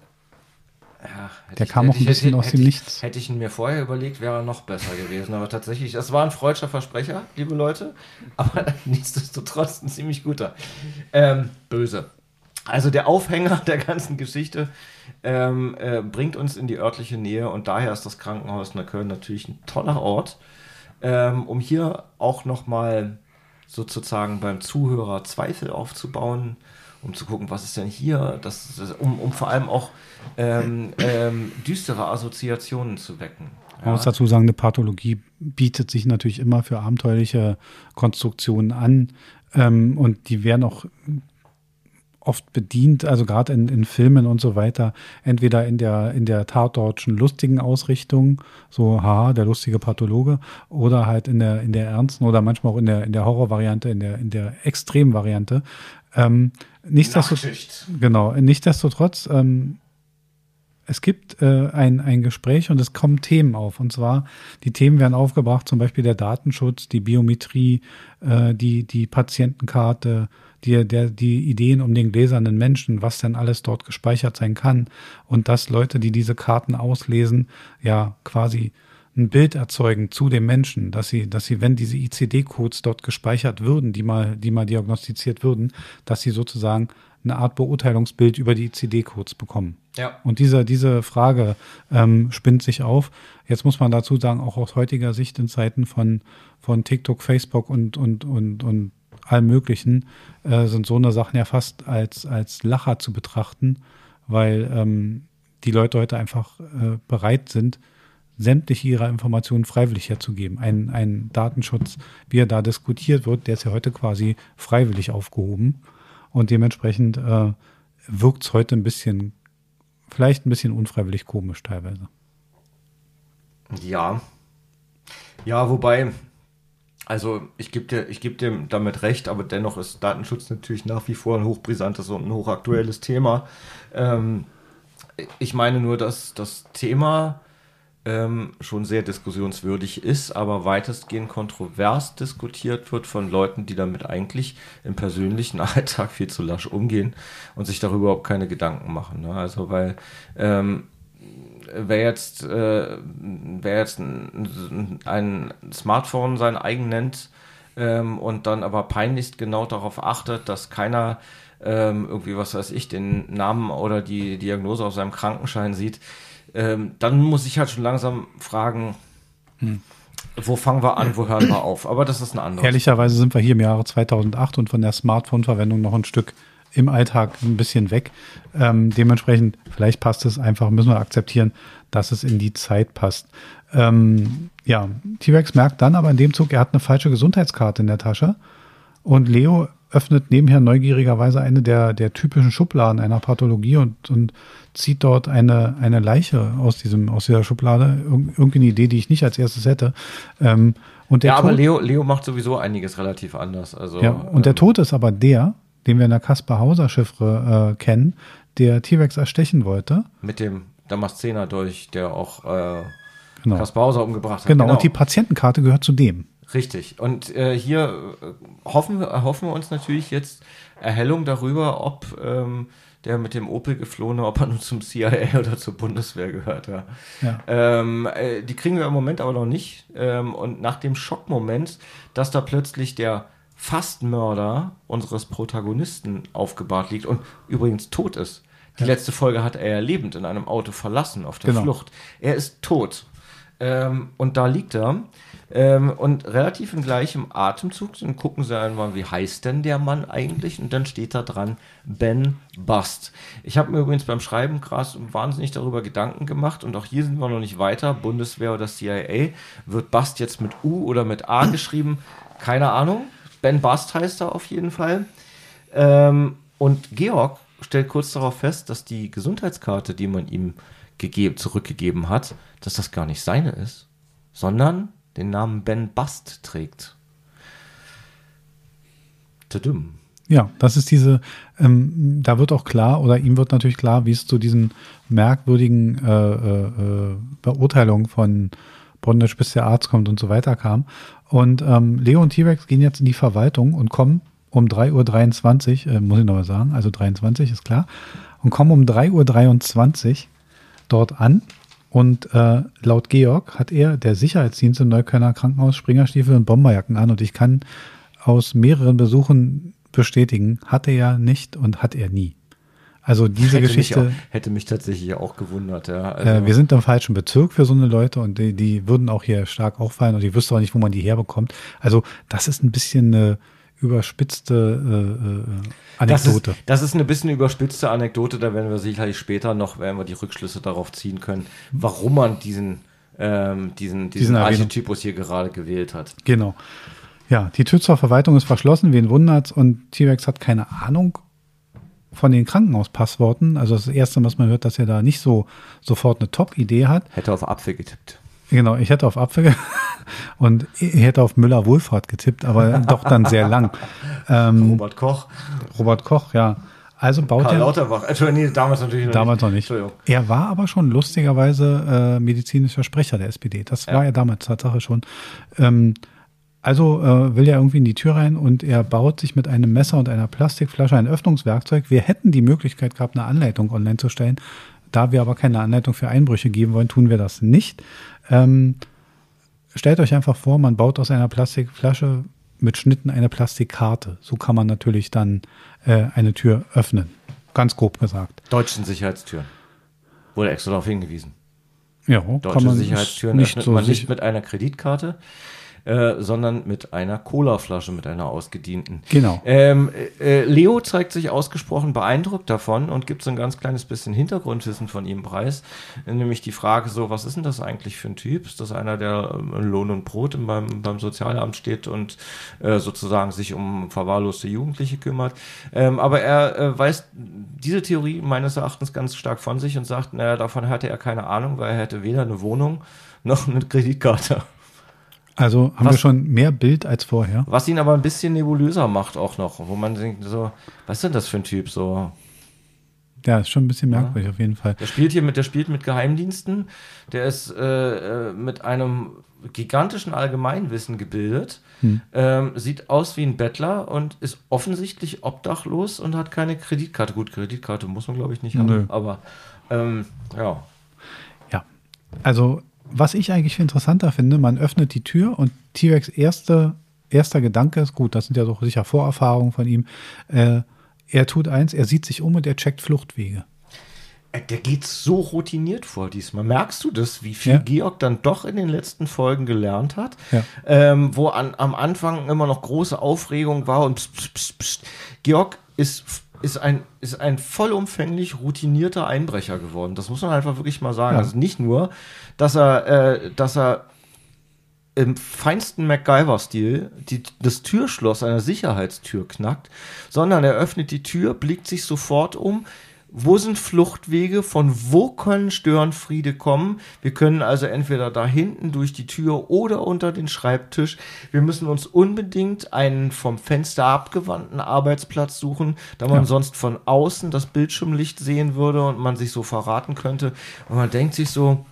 Ja, der kam auch ein bisschen hätte, aus hätte dem ich, Nichts. Hätte ich ihn mir vorher überlegt, wäre er noch besser gewesen. Aber tatsächlich, das war ein freudscher Versprecher, liebe Leute. Aber nichtsdestotrotz ein ziemlich guter. Ähm, böse. Also der Aufhänger der ganzen Geschichte ähm, äh, bringt uns in die örtliche Nähe. Und daher ist das Krankenhaus Neukölln natürlich ein toller Ort, ähm, um hier auch nochmal sozusagen beim Zuhörer Zweifel aufzubauen, um zu gucken, was ist denn hier, das, das, um, um vor allem auch ähm, ähm, düstere Assoziationen zu wecken. Ja. Man muss dazu sagen, eine Pathologie bietet sich natürlich immer für abenteuerliche Konstruktionen an ähm, und die werden auch oft bedient, also gerade in, in Filmen und so weiter, entweder in der, in der tatortschen lustigen Ausrichtung, so haha, der lustige Pathologe, oder halt in der, in der ernsten oder manchmal auch in der, in der Horrorvariante, in der, in der Extremvariante. Ähm, nichtsdestotrotz, genau, nichtsdestotrotz, ähm, es gibt äh, ein, ein Gespräch und es kommen Themen auf. Und zwar, die Themen werden aufgebracht, zum Beispiel der Datenschutz, die Biometrie, äh, die, die Patientenkarte, die, der, die Ideen um den gläsernen Menschen, was denn alles dort gespeichert sein kann und dass Leute, die diese Karten auslesen, ja quasi ein Bild erzeugen zu dem Menschen, dass sie, dass sie, wenn diese I C D-Codes dort gespeichert würden, die mal, die mal diagnostiziert würden, dass sie sozusagen eine Art Beurteilungsbild über die I C D-Codes bekommen. Ja. Und diese, diese Frage ähm, spinnt sich auf. Jetzt muss man dazu sagen, auch aus heutiger Sicht in Zeiten von, von TikTok, Facebook und, und, und, und allem Möglichen äh, sind so eine Sachen ja fast als, als Lacher zu betrachten, weil ähm, die Leute heute einfach äh, bereit sind, sämtliche ihrer Informationen freiwillig herzugeben. Ein, ein Datenschutz, wie er da diskutiert wird, der ist ja heute quasi freiwillig aufgehoben. Und dementsprechend äh, wirkt es heute ein bisschen, vielleicht ein bisschen unfreiwillig komisch teilweise. Ja. Ja, wobei, also ich gebe dir, ich geb dir damit recht, aber dennoch ist Datenschutz natürlich nach wie vor ein hochbrisantes und ein hochaktuelles Thema. Ähm, ich meine nur, dass das Thema ähm, schon sehr diskussionswürdig ist, aber weitestgehend kontrovers diskutiert wird von Leuten, die damit eigentlich im persönlichen Alltag viel zu lasch umgehen und sich darüber überhaupt keine Gedanken machen. Ne? Also weil ähm, wer jetzt, äh, wer jetzt ein, ein Smartphone sein eigen nennt ähm, und dann aber peinlichst genau darauf achtet, dass keiner ähm, irgendwie, was weiß ich, den Namen oder die Diagnose auf seinem Krankenschein sieht, ähm, dann muss ich halt schon langsam fragen, hm. wo fangen wir an, wo hören wir auf? Aber das ist ein anderes. Ehrlicherweise sind wir hier im Jahre zweitausendacht und von der Smartphone-Verwendung noch ein Stück im Alltag ein bisschen weg. Ähm, dementsprechend, vielleicht passt es einfach, müssen wir akzeptieren, dass es in die Zeit passt. Ähm, ja, T-Rex merkt dann aber in dem Zug, er hat eine falsche Gesundheitskarte in der Tasche und Leo öffnet nebenher neugierigerweise eine der, der typischen Schubladen einer Pathologie und, und zieht dort eine, eine Leiche aus diesem, aus dieser Schublade. Ir- irgendeine Idee, die ich nicht als erstes hätte. Ähm, und der ja, aber Tod, Leo, Leo macht sowieso einiges relativ anders. Also, ja, und der Tod ist aber der, den wir in der Kaspar-Hauser-Chiffre äh, kennen, der T-Rex erstechen wollte. Mit dem Damaszener-Dolch, der auch äh, Genau. Kaspar Hauser umgebracht hat. Genau, und die Patientenkarte gehört zu dem. Richtig. Und äh, hier äh, hoffen, wir, erhoffen wir uns natürlich jetzt Erhellung darüber, ob ähm, der mit dem Opel geflohene, ob er nun zum C I A oder zur Bundeswehr gehört. Ja. Ja. Ähm, äh, die kriegen wir im Moment aber noch nicht. Ähm, und nach dem Schockmoment, dass da plötzlich der Fastmörder unseres Protagonisten aufgebahrt liegt und übrigens tot ist. Die Ja. letzte Folge hat er ja lebend in einem Auto verlassen auf der Genau. Flucht. Er ist tot. Ähm, und da liegt er. Ähm, und relativ im gleichen Atemzug, dann gucken sie einmal, wie heißt denn der Mann eigentlich? Und dann steht da dran, Ben Bust. Ich habe mir übrigens beim Schreiben krass wahnsinnig darüber Gedanken gemacht und auch hier sind wir noch nicht weiter. Bundeswehr oder C I A. Wird Bust jetzt mit U oder mit A geschrieben? Keine Ahnung. Ben Bust heißt er auf jeden Fall. Ähm, und Georg stellt kurz darauf fest, dass die Gesundheitskarte, die man ihm gegeben, zurückgegeben hat, dass das gar nicht seine ist, sondern den Namen Ben Bust trägt. Tadum. Ja, das ist diese, ähm, da wird auch klar, oder ihm wird natürlich klar, wie es zu diesen merkwürdigen äh, äh, Beurteilungen von Bondage bis der Arzt kommt und so weiter kam. Und ähm, Leo und T-Rex gehen jetzt in die Verwaltung und kommen um drei Uhr dreiundzwanzig, äh, muss ich nochmal sagen, also dreiundzwanzig ist klar, und kommen um drei Uhr dreiundzwanzig dort an. Und äh, laut Georg hat er, der Sicherheitsdienst im Neuköllner Krankenhaus, Springerstiefel und Bomberjacken an. Und ich kann aus mehreren Besuchen bestätigen, hat er ja nicht und hat er nie. Also diese hätte Geschichte. Mich auch, hätte mich tatsächlich auch gewundert, ja. Also, äh, wir sind im falschen Bezirk für so eine Leute und die, die würden auch hier stark auffallen und ich wüsste auch nicht, wo man die herbekommt. Also das ist ein bisschen eine überspitzte äh, Anekdote. Das ist, das ist eine bisschen überspitzte Anekdote, da werden wir sicherlich später noch, werden wir die Rückschlüsse darauf ziehen können, warum man diesen, ähm, diesen, diesen, Diesen Archetypus hier gerade gewählt hat. Genau. Ja, die Tür zur Verwaltung ist verschlossen, wen wundert's, und T-Rex hat keine Ahnung von den Krankenhauspassworten. Also das erste, was man hört, dass er da nicht so sofort eine Top-Idee hat. Hätte auf Apfel getippt. Genau, ich hätte auf Apfel und ich hätte auf Müller-Wohlfahrt getippt, aber doch dann sehr lang. Ähm, Robert Koch. Robert Koch, ja. Also baut Karl er... Lauterbach. Entschuldigung, nee, damals natürlich noch Damals nicht. noch nicht. Entschuldigung. Er war aber schon lustigerweise äh, medizinischer Sprecher der S P D. Das Ja. war er damals Tatsache schon. Ähm, Also äh, will er irgendwie in die Tür rein und er baut sich mit einem Messer und einer Plastikflasche ein Öffnungswerkzeug. Wir hätten die Möglichkeit gehabt, eine Anleitung online zu stellen. Da wir aber keine Anleitung für Einbrüche geben wollen, tun wir das nicht. Ähm, stellt euch einfach vor, man baut aus einer Plastikflasche mit Schnitten eine Plastikkarte. So kann man natürlich dann äh, eine Tür öffnen. Ganz grob gesagt. Deutschen Sicherheitstüren. Wurde extra darauf hingewiesen. Ja, Deutsche kann man Sicherheitstüren nicht öffnet so man sich- nicht mit einer Kreditkarte, äh, sondern mit einer Colaflasche, mit einer ausgedienten. Genau. Ähm, äh, Leo zeigt sich ausgesprochen beeindruckt davon und gibt so ein ganz kleines bisschen Hintergrundwissen von ihm preis. Nämlich die Frage so, was ist denn das eigentlich für ein Typ? Ist das einer, der ähm, Lohn und Brot im- beim, beim Sozialamt steht und äh, sozusagen sich um verwahrloste Jugendliche kümmert? Ähm, aber er äh, weist diese Theorie meines Erachtens ganz stark von sich und sagt, naja, davon hatte er keine Ahnung, weil er hätte weder eine Wohnung noch eine Kreditkarte. Also haben Was- wir schon mehr Bild als vorher. Was ihn aber ein bisschen nebulöser macht auch noch, wo man denkt so, was ist denn das für ein Typ so? Ja, ist schon ein bisschen merkwürdig auf jeden Fall. Der spielt hier mit, der spielt mit Geheimdiensten, der ist äh, äh, mit einem gigantischen Allgemeinwissen gebildet, Hm. ähm, sieht aus wie ein Bettler und ist offensichtlich obdachlos und hat keine Kreditkarte. Gut, Kreditkarte muss man glaube ich nicht Nö. haben, aber ähm, ja. Ja, also was ich eigentlich viel interessanter finde, man öffnet die Tür und T-Rex erste, erster Gedanke ist, gut, das sind ja doch sicher Vorerfahrungen von ihm, äh, er tut eins, er sieht sich um und er checkt Fluchtwege. Äh, Der geht so routiniert vor diesmal. Merkst du das, wie viel Ja. Georg dann doch in den letzten Folgen gelernt hat? Ja. Ähm, wo an, am Anfang immer noch große Aufregung war und pst, pst, pst, pst. Georg ist, ist, ein, ist ein vollumfänglich routinierter Einbrecher geworden. Das muss man einfach wirklich mal sagen. Ja. Also nicht nur, dass er, äh, dass er im feinsten MacGyver-Stil die, das Türschloss einer Sicherheitstür knackt, sondern er öffnet die Tür, blickt sich sofort um. Wo sind Fluchtwege? Von wo können Störenfriede kommen? Wir können also entweder da hinten durch die Tür oder unter den Schreibtisch. Wir müssen uns unbedingt einen vom Fenster abgewandten Arbeitsplatz suchen, da man Ja. sonst von außen das Bildschirmlicht sehen würde und man sich so verraten könnte. Und man denkt sich so,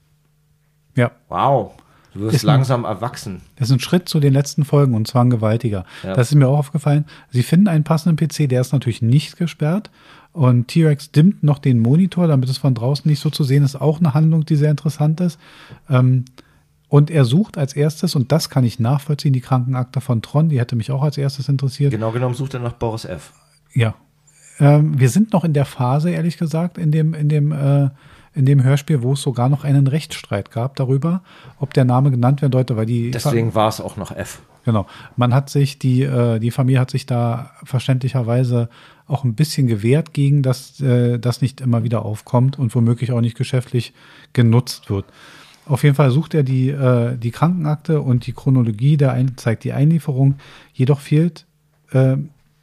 Ja, wow, du wirst Ist ein- langsam erwachsen. das ist ein Schritt zu den letzten Folgen und zwar ein gewaltiger. Ja. Das ist mir auch aufgefallen. Sie finden einen passenden P C, der ist natürlich nicht gesperrt und T-Rex dimmt noch den Monitor, damit es von draußen nicht so zu sehen ist. Auch eine Handlung, die sehr interessant ist. Ähm, und er sucht als erstes, und das kann ich nachvollziehen, die Krankenakte von Tron, die hätte mich auch als erstes interessiert. Genau genommen sucht er nach Boris F. Ja. Ähm, wir sind noch in der Phase, ehrlich gesagt, in dem, in dem, äh, in dem Hörspiel, wo es sogar noch einen Rechtsstreit gab darüber, ob der Name genannt werden sollte, weil die Deswegen war es auch noch F. Genau. Man hat sich, die, äh, die Familie hat sich da verständlicherweise auch ein bisschen gewehrt gegen, dass äh, das nicht immer wieder aufkommt und womöglich auch nicht geschäftlich genutzt wird. Auf jeden Fall sucht er die, äh, die Krankenakte und die Chronologie der ein, zeigt die Einlieferung. Jedoch fehlt äh,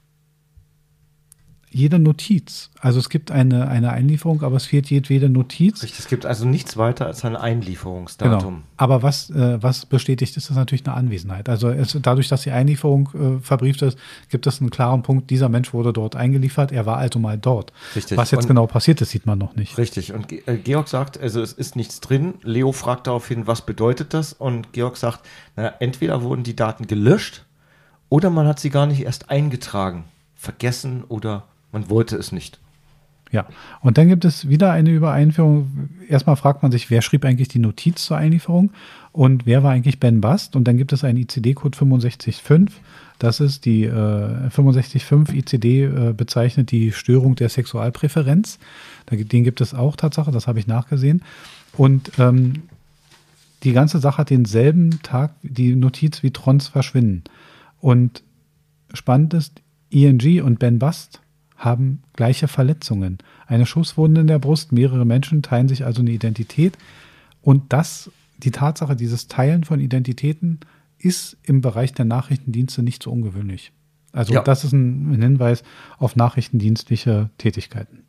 jede Notiz. Also es gibt eine, eine Einlieferung, aber es fehlt jedwede Notiz. Richtig, es gibt also nichts weiter als ein Einlieferungsdatum. Genau. Aber was, äh, was bestätigt ist, ist natürlich eine Anwesenheit. Also es, dadurch, dass die Einlieferung äh, verbrieft ist, gibt es einen klaren Punkt, dieser Mensch wurde dort eingeliefert, er war also mal dort. Richtig. Was jetzt Und- genau passiert ist, sieht man noch nicht. Richtig. Und Ge- äh, Georg sagt, also es ist nichts drin. Leo fragt daraufhin, was bedeutet das? Und Georg sagt, na, entweder wurden die Daten gelöscht oder man hat sie gar nicht erst eingetragen, vergessen oder man wollte es nicht. Ja, und dann gibt es wieder eine Übereinführung. Erstmal fragt man sich, wer schrieb eigentlich die Notiz zur Einlieferung und wer war eigentlich Ben Bast? Und dann gibt es einen I C D-Code fünfundsechzig fünf. Das ist die äh, fünfundsechzig fünf I C D äh, bezeichnet die Störung der Sexualpräferenz. Da, den gibt es auch Tatsache, das habe ich nachgesehen. Und ähm, die ganze Sache hat denselben Tag die Notiz wie Trons Verschwinden. Und spannend ist, I N G und Ben Bast haben gleiche Verletzungen. Eine Schusswunde in der Brust, mehrere Menschen teilen sich also eine Identität. Und das, die Tatsache dieses Teilen von Identitäten ist im Bereich der Nachrichtendienste nicht so ungewöhnlich. Also Ja. das ist ein, ein Hinweis auf nachrichtendienstliche Tätigkeiten.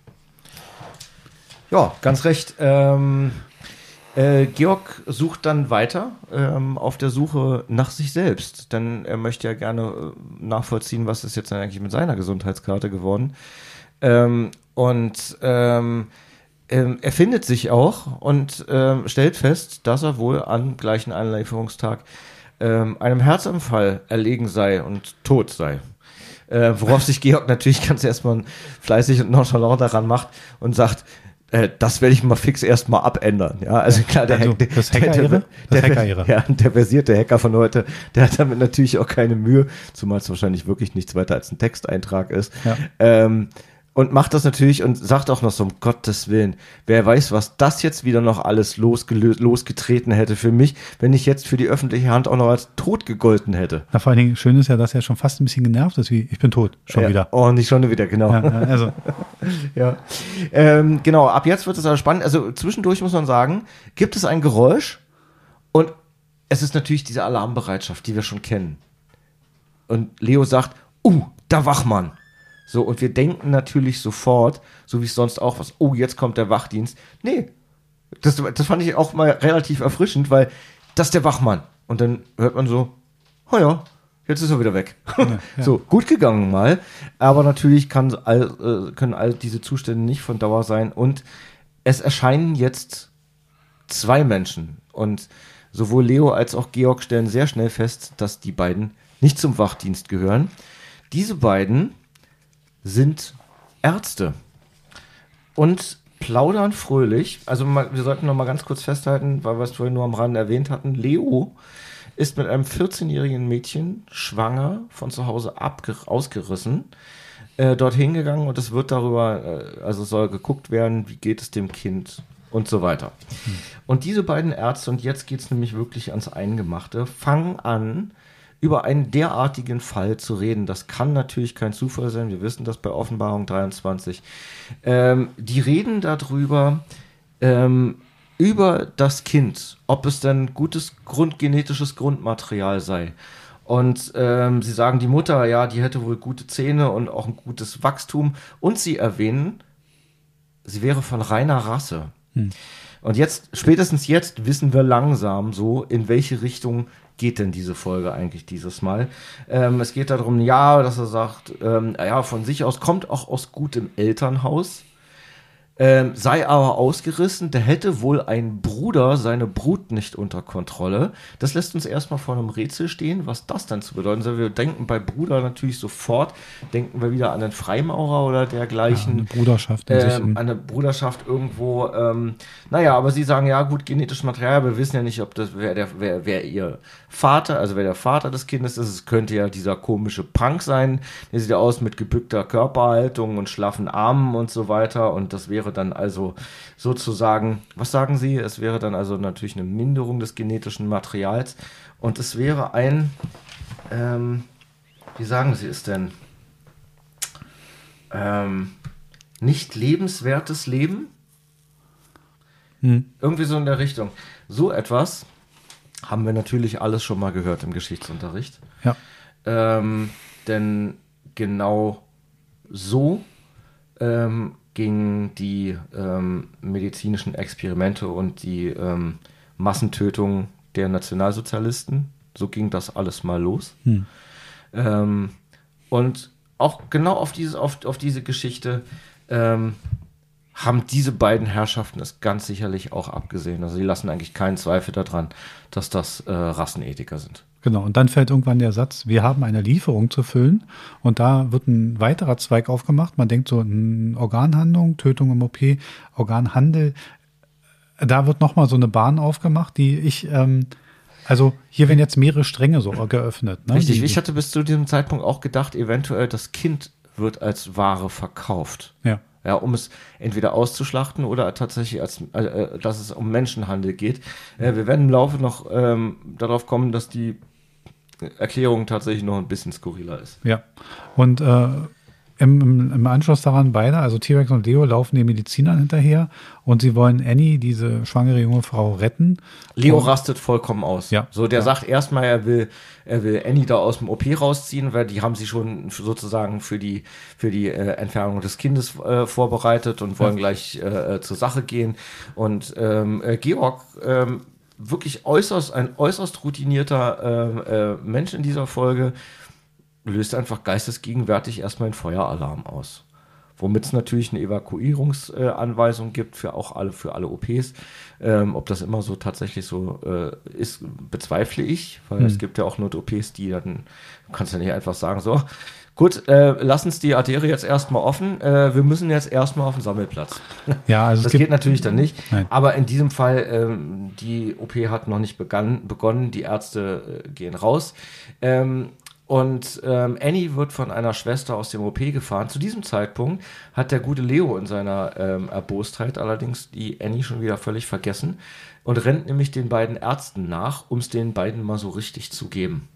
Ja, ganz recht. Ähm, äh, Georg sucht dann weiter ähm, auf der Suche nach sich selbst, denn er möchte ja gerne äh, nachvollziehen, was ist jetzt eigentlich mit seiner Gesundheitskarte geworden. Ähm, und ähm, ähm, er findet sich auch und ähm, stellt fest, dass er wohl am gleichen Einlieferungstag ähm, einem Herzanfall erlegen sei und tot sei. Äh, worauf sich Georg natürlich ganz erstmal fleißig und nonchalant daran macht und sagt, äh, das werde ich mal fix erstmal abändern. Ja, also klar, der, Also, Hack- der, das der, Hacker-Irre? der, Das der, Hacker-Irre. ja, der versierte Hacker von heute, der hat damit natürlich auch keine Mühe, zumal es wahrscheinlich wirklich nichts weiter als ein Texteintrag ist. Ja. Ähm, und macht das natürlich und sagt auch noch so, um Gottes Willen, wer weiß, was das jetzt wieder noch alles losgelöst, losgetreten hätte für mich, wenn ich jetzt für die öffentliche Hand auch noch als tot gegolten hätte. Na, vor allen Dingen, schön ist ja, dass er schon fast ein bisschen genervt ist, wie ich bin tot, schon ja. wieder. Oh, nicht schon wieder, genau. Ja, ja, also, Ja. Ähm, genau, ab jetzt wird es also spannend. Also zwischendurch muss man sagen, gibt es ein Geräusch und es ist natürlich diese Alarmbereitschaft, die wir schon kennen. Und Leo sagt, uh, da Wachmann. So, und wir denken natürlich sofort, so wie es sonst auch was, oh, jetzt kommt der Wachdienst. Nee, das, das fand ich auch mal relativ erfrischend, weil das ist der Wachmann. Und dann hört man so, oh ja, jetzt ist er wieder weg. Ja, ja. So, gut gegangen mal. Aber natürlich kann all, äh, können all diese Zustände nicht von Dauer sein. Und es erscheinen jetzt zwei Menschen. Und sowohl Leo als auch Georg stellen sehr schnell fest, dass die beiden nicht zum Wachdienst gehören. Diese beiden sind Ärzte und plaudern fröhlich. Also mal, wir sollten noch mal ganz kurz festhalten, weil wir es vorhin nur am Rande erwähnt hatten. Leo ist mit einem vierzehnjährigen Mädchen schwanger, von zu Hause abge- ausgerissen, äh, dorthin gegangen und es wird darüber, äh, also soll geguckt werden, wie geht es dem Kind und so weiter. Hm. Und diese beiden Ärzte, und jetzt geht es nämlich wirklich ans Eingemachte, fangen an, über einen derartigen Fall zu reden. Das kann natürlich kein Zufall sein. Wir wissen das bei Offenbarung dreiundzwanzig. Ähm, die reden darüber, ähm, über das Kind, ob es denn gutes Grund, genetisches Grundmaterial sei. Und ähm, sie sagen, die Mutter, ja, die hätte wohl gute Zähne und auch ein gutes Wachstum. Und sie erwähnen, sie wäre von reiner Rasse. Hm. Und jetzt, spätestens jetzt, wissen wir langsam so, in welche Richtung geht denn diese Folge eigentlich dieses Mal? Ähm, es geht darum, ja, dass er sagt, ähm, ja, von sich aus, kommt auch aus gutem Elternhaus, ähm, sei aber ausgerissen, der hätte wohl ein Bruder seine Brut nicht unter Kontrolle. Das lässt uns erstmal vor einem Rätsel stehen, was das dann zu bedeuten soll. Wir denken bei Bruder natürlich sofort, denken wir wieder an einen Freimaurer oder dergleichen. Ja, eine Bruderschaft. In ähm, sich. Eine Bruderschaft irgendwo. Ähm, naja, aber sie sagen, ja gut, genetisches Material, wir wissen ja nicht, ob das, wer, der, wer, wer ihr Vater, also wer der Vater des Kindes ist. Es könnte ja dieser komische Punk sein. Der sieht ja aus mit gebückter Körperhaltung und schlaffen Armen und so weiter. Und das wäre dann also sozusagen, was sagen Sie? Es wäre dann also natürlich eine Minderung des genetischen Materials. Und es wäre ein, ähm, wie sagen Sie es denn? Ähm, nicht lebenswertes Leben? Hm. Irgendwie so in der Richtung. So etwas haben wir natürlich alles schon mal gehört im Geschichtsunterricht. Ja. Ähm, denn genau so ähm, gingen die ähm, medizinischen Experimente und die ähm, Massentötung der Nationalsozialisten. So ging das alles mal los. Hm. Ähm, und auch genau auf diese, auf, auf diese Geschichte ähm, haben diese beiden Herrschaften es ganz sicherlich auch abgesehen. Also die lassen eigentlich keinen Zweifel daran, dass das äh, Rassenethiker sind. Genau, und dann fällt irgendwann der Satz, wir haben eine Lieferung zu füllen und da wird ein weiterer Zweig aufgemacht. Man denkt so, eine Organhandlung, Tötung im O P, Organhandel, da wird nochmal so eine Bahn aufgemacht, die ich, ähm, also hier werden jetzt mehrere Stränge so geöffnet. Ne? Richtig, die, ich hatte bis zu diesem Zeitpunkt auch gedacht, eventuell das Kind wird als Ware verkauft. Ja. Ja, um es entweder auszuschlachten oder tatsächlich, als, äh, dass es um Menschenhandel geht. Äh, wir werden im Laufe noch ähm, darauf kommen, dass die Erklärung tatsächlich noch ein bisschen skurriler ist. Ja, und äh, im, im, im Anschluss daran beide, also T-Rex und Leo, laufen den Medizinern hinterher und sie wollen Annie, diese schwangere junge Frau, retten. Leo und, rastet vollkommen aus. Ja. So, der ja. sagt erstmal, er will, er will Annie da aus dem O P rausziehen, weil die haben sie schon sozusagen für die, für die äh, Entfernung des Kindes äh, vorbereitet und wollen ja. gleich äh, zur Sache gehen. Und ähm, äh, Georg, ähm, wirklich äußerst, ein äußerst routinierter äh, äh, Mensch in dieser Folge, löst einfach geistesgegenwärtig erstmal einen Feueralarm aus. womit es natürlich eine Evakuierungsanweisung äh, gibt für auch alle, für alle O Ps. Ähm, ob das immer so tatsächlich so äh, ist, bezweifle ich, weil hm. es gibt ja auch Not-O Ps, die dann, du kannst ja nicht einfach sagen, so, gut, äh, lass uns die Arterie jetzt erstmal offen, äh, wir müssen jetzt erstmal auf den Sammelplatz. Ja, also das es gibt, geht natürlich dann nicht, nein. aber in diesem Fall, ähm, die O P hat noch nicht begann, begonnen, die Ärzte äh, gehen raus. Ähm, Und ähm, Annie wird von einer Schwester aus dem O P gefahren. Zu diesem Zeitpunkt hat der gute Leo in seiner ähm, Erbostheit allerdings die Annie schon wieder völlig vergessen und rennt nämlich den beiden Ärzten nach, um es den beiden mal so richtig zu geben.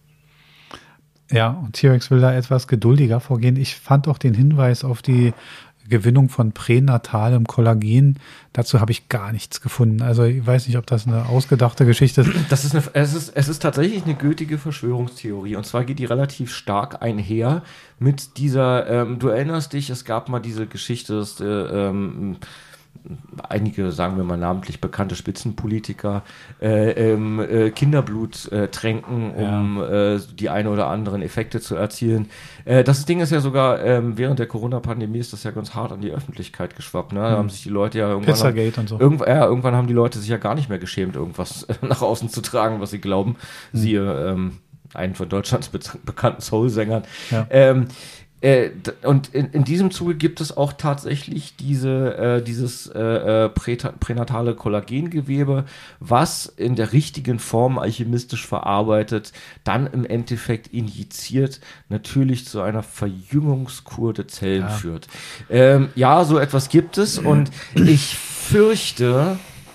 Ja, und T-Rex will da etwas geduldiger vorgehen. Ich fand auch den Hinweis auf die Gewinnung von pränatalem Kollagen. Dazu habe ich gar nichts gefunden. Also ich weiß nicht, ob das eine ausgedachte Geschichte ist. Das ist eine, es ist, es ist tatsächlich eine gültige Verschwörungstheorie. Und zwar geht die relativ stark einher mit dieser, ähm, du erinnerst dich, es gab mal diese Geschichte, dass äh, ähm, einige, sagen wir mal namentlich bekannte Spitzenpolitiker äh, ähm, äh, Kinderblut äh, tränken, um ja. äh, die eine oder anderen Effekte zu erzielen. Äh, das Ding ist ja sogar, ähm, während der Corona-Pandemie ist das ja ganz hart an die Öffentlichkeit geschwappt. Ne? Da haben sich die Leute ja irgendwann... Pizzagate haben, und so. Irgendwann, ja, irgendwann haben die Leute sich ja gar nicht mehr geschämt, irgendwas nach außen zu tragen, was sie glauben. Mhm. Siehe ähm, einen von Deutschlands be- bekannten Soul-Sängern. Ja. Ähm, Äh, und in, in diesem Zuge gibt es auch tatsächlich diese, äh, dieses äh, prä- pränatale Kollagengewebe, was in der richtigen Form alchemistisch verarbeitet, dann im Endeffekt injiziert, natürlich zu einer Verjüngungskur der Zellen ja. führt. Ähm, ja, so etwas gibt es und ich fürchte,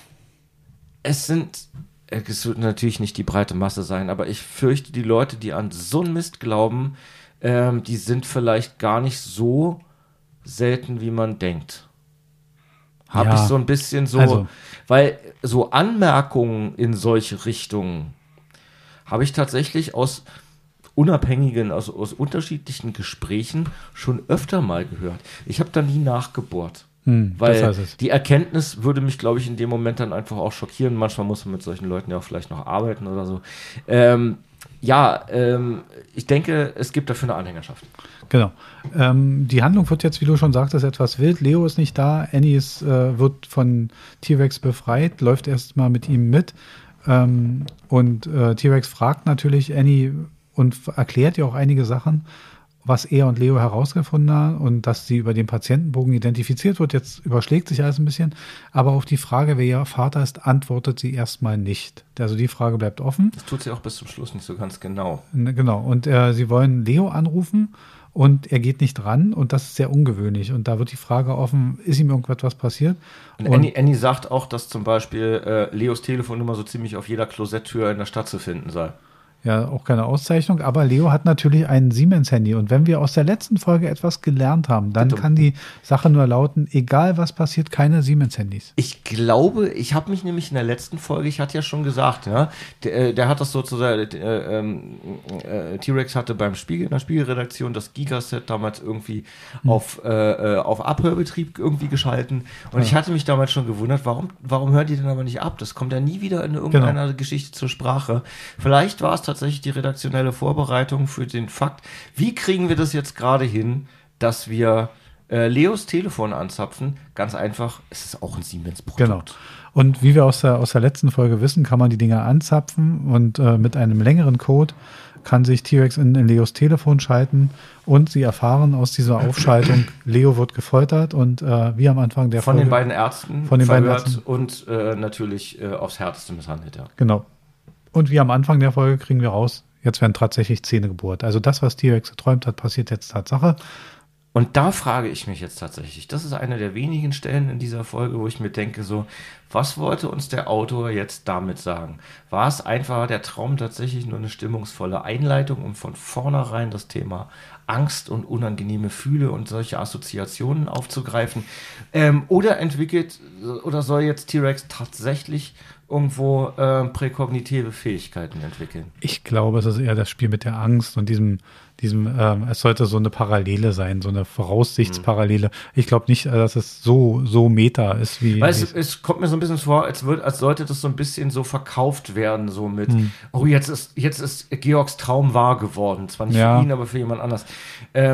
es sind, es wird natürlich nicht die breite Masse sein, aber ich fürchte, die Leute, die an so einen Mist glauben, Ähm, die sind vielleicht gar nicht so selten, wie man denkt. Habe ja, ich so ein bisschen so, also. weil so Anmerkungen in solche Richtungen habe ich tatsächlich aus unabhängigen, also aus unterschiedlichen Gesprächen schon öfter mal gehört. Ich habe da nie nachgebohrt. Hm, weil das heißt es. Die Erkenntnis würde mich, glaube ich, in dem Moment dann einfach auch schockieren. Manchmal muss man mit solchen Leuten ja auch vielleicht noch arbeiten oder so. Ähm, Ja, ähm, ich denke, es gibt dafür eine Anhängerschaft. Genau. Ähm, die Handlung wird jetzt, wie du schon sagtest, etwas wild. Leo ist nicht da. Annie ist, äh, wird von T-Rex befreit, läuft erstmal mit ihm mit. Ähm, und äh, T-Rex fragt natürlich Annie und f- erklärt ihr auch einige Sachen, was er und Leo herausgefunden haben und dass sie über den Patientenbogen identifiziert wird. Jetzt überschlägt sich alles ein bisschen. Aber auf die Frage, wer ihr Vater ist, antwortet sie erstmal nicht. Also die Frage bleibt offen. Das tut sie auch bis zum Schluss nicht so ganz genau. Genau. Und äh, sie wollen Leo anrufen und er geht nicht ran und das ist sehr ungewöhnlich. Und da wird die Frage offen, ist ihm irgendwas passiert? Und, und Annie, Annie sagt auch, dass zum Beispiel äh, Leos Telefonnummer so ziemlich auf jeder Klosetttür in der Stadt zu finden sei. Ja, auch keine Auszeichnung, aber Leo hat natürlich ein Siemens-Handy und wenn wir aus der letzten Folge etwas gelernt haben, dann kann die Sache nur lauten, egal was passiert, keine Siemens-Handys. Ich glaube, ich habe mich nämlich in der letzten Folge, ich hatte ja schon gesagt, ja, der, der hat das sozusagen, äh, äh, T-Rex hatte beim Spiegel, in der Spiegelredaktion das Gigaset damals irgendwie hm. auf, äh, auf Abhörbetrieb irgendwie geschalten und ja. ich hatte mich damals schon gewundert, warum, warum hört die denn aber nicht ab? Das kommt ja nie wieder in irgendeiner genau. Geschichte zur Sprache. Vielleicht war es tatsächlich tatsächlich die redaktionelle Vorbereitung für den Fakt, wie kriegen wir das jetzt gerade hin, dass wir äh, Leos Telefon anzapfen? Ganz einfach, es ist auch ein Siemens-Produkt. Genau. Und wie wir aus der, aus der letzten Folge wissen, kann man die Dinger anzapfen und äh, mit einem längeren Code kann sich T-Rex in, in Leos Telefon schalten und sie erfahren aus dieser Aufschaltung, Leo wird gefoltert und äh, wie am Anfang der von Folge. Den beiden Ärzten von den beiden Ärzten und äh, natürlich äh, aufs Härteste misshandelt. Ja. Genau. Und wie am Anfang der Folge kriegen wir raus, jetzt werden tatsächlich Zähne gebohrt. Also das, was T-Rex geträumt hat, passiert jetzt Tatsache. Und da frage ich mich jetzt tatsächlich, das ist eine der wenigen Stellen in dieser Folge, wo ich mir denke so, was wollte uns der Autor jetzt damit sagen? War es einfach der Traum tatsächlich nur eine stimmungsvolle Einleitung, um von vornherein das Thema Angst und unangenehme Gefühle und solche Assoziationen aufzugreifen? Ähm, oder entwickelt, oder soll jetzt T-Rex tatsächlich irgendwo äh, präkognitive Fähigkeiten entwickeln? Ich glaube, es ist eher das Spiel mit der Angst und diesem, diesem ähm, es sollte so eine Parallele sein, so eine Voraussichtsparallele. Mhm. Ich glaube nicht, dass es so, so meta ist wie... Weil es, es kommt mir so ein bisschen vor, als, würd, als sollte das so ein bisschen so verkauft werden, so mit, mhm. oh, jetzt ist, jetzt ist Georgs Traum wahr geworden. Zwar nicht ja. für ihn, aber für jemand anders. Ähm,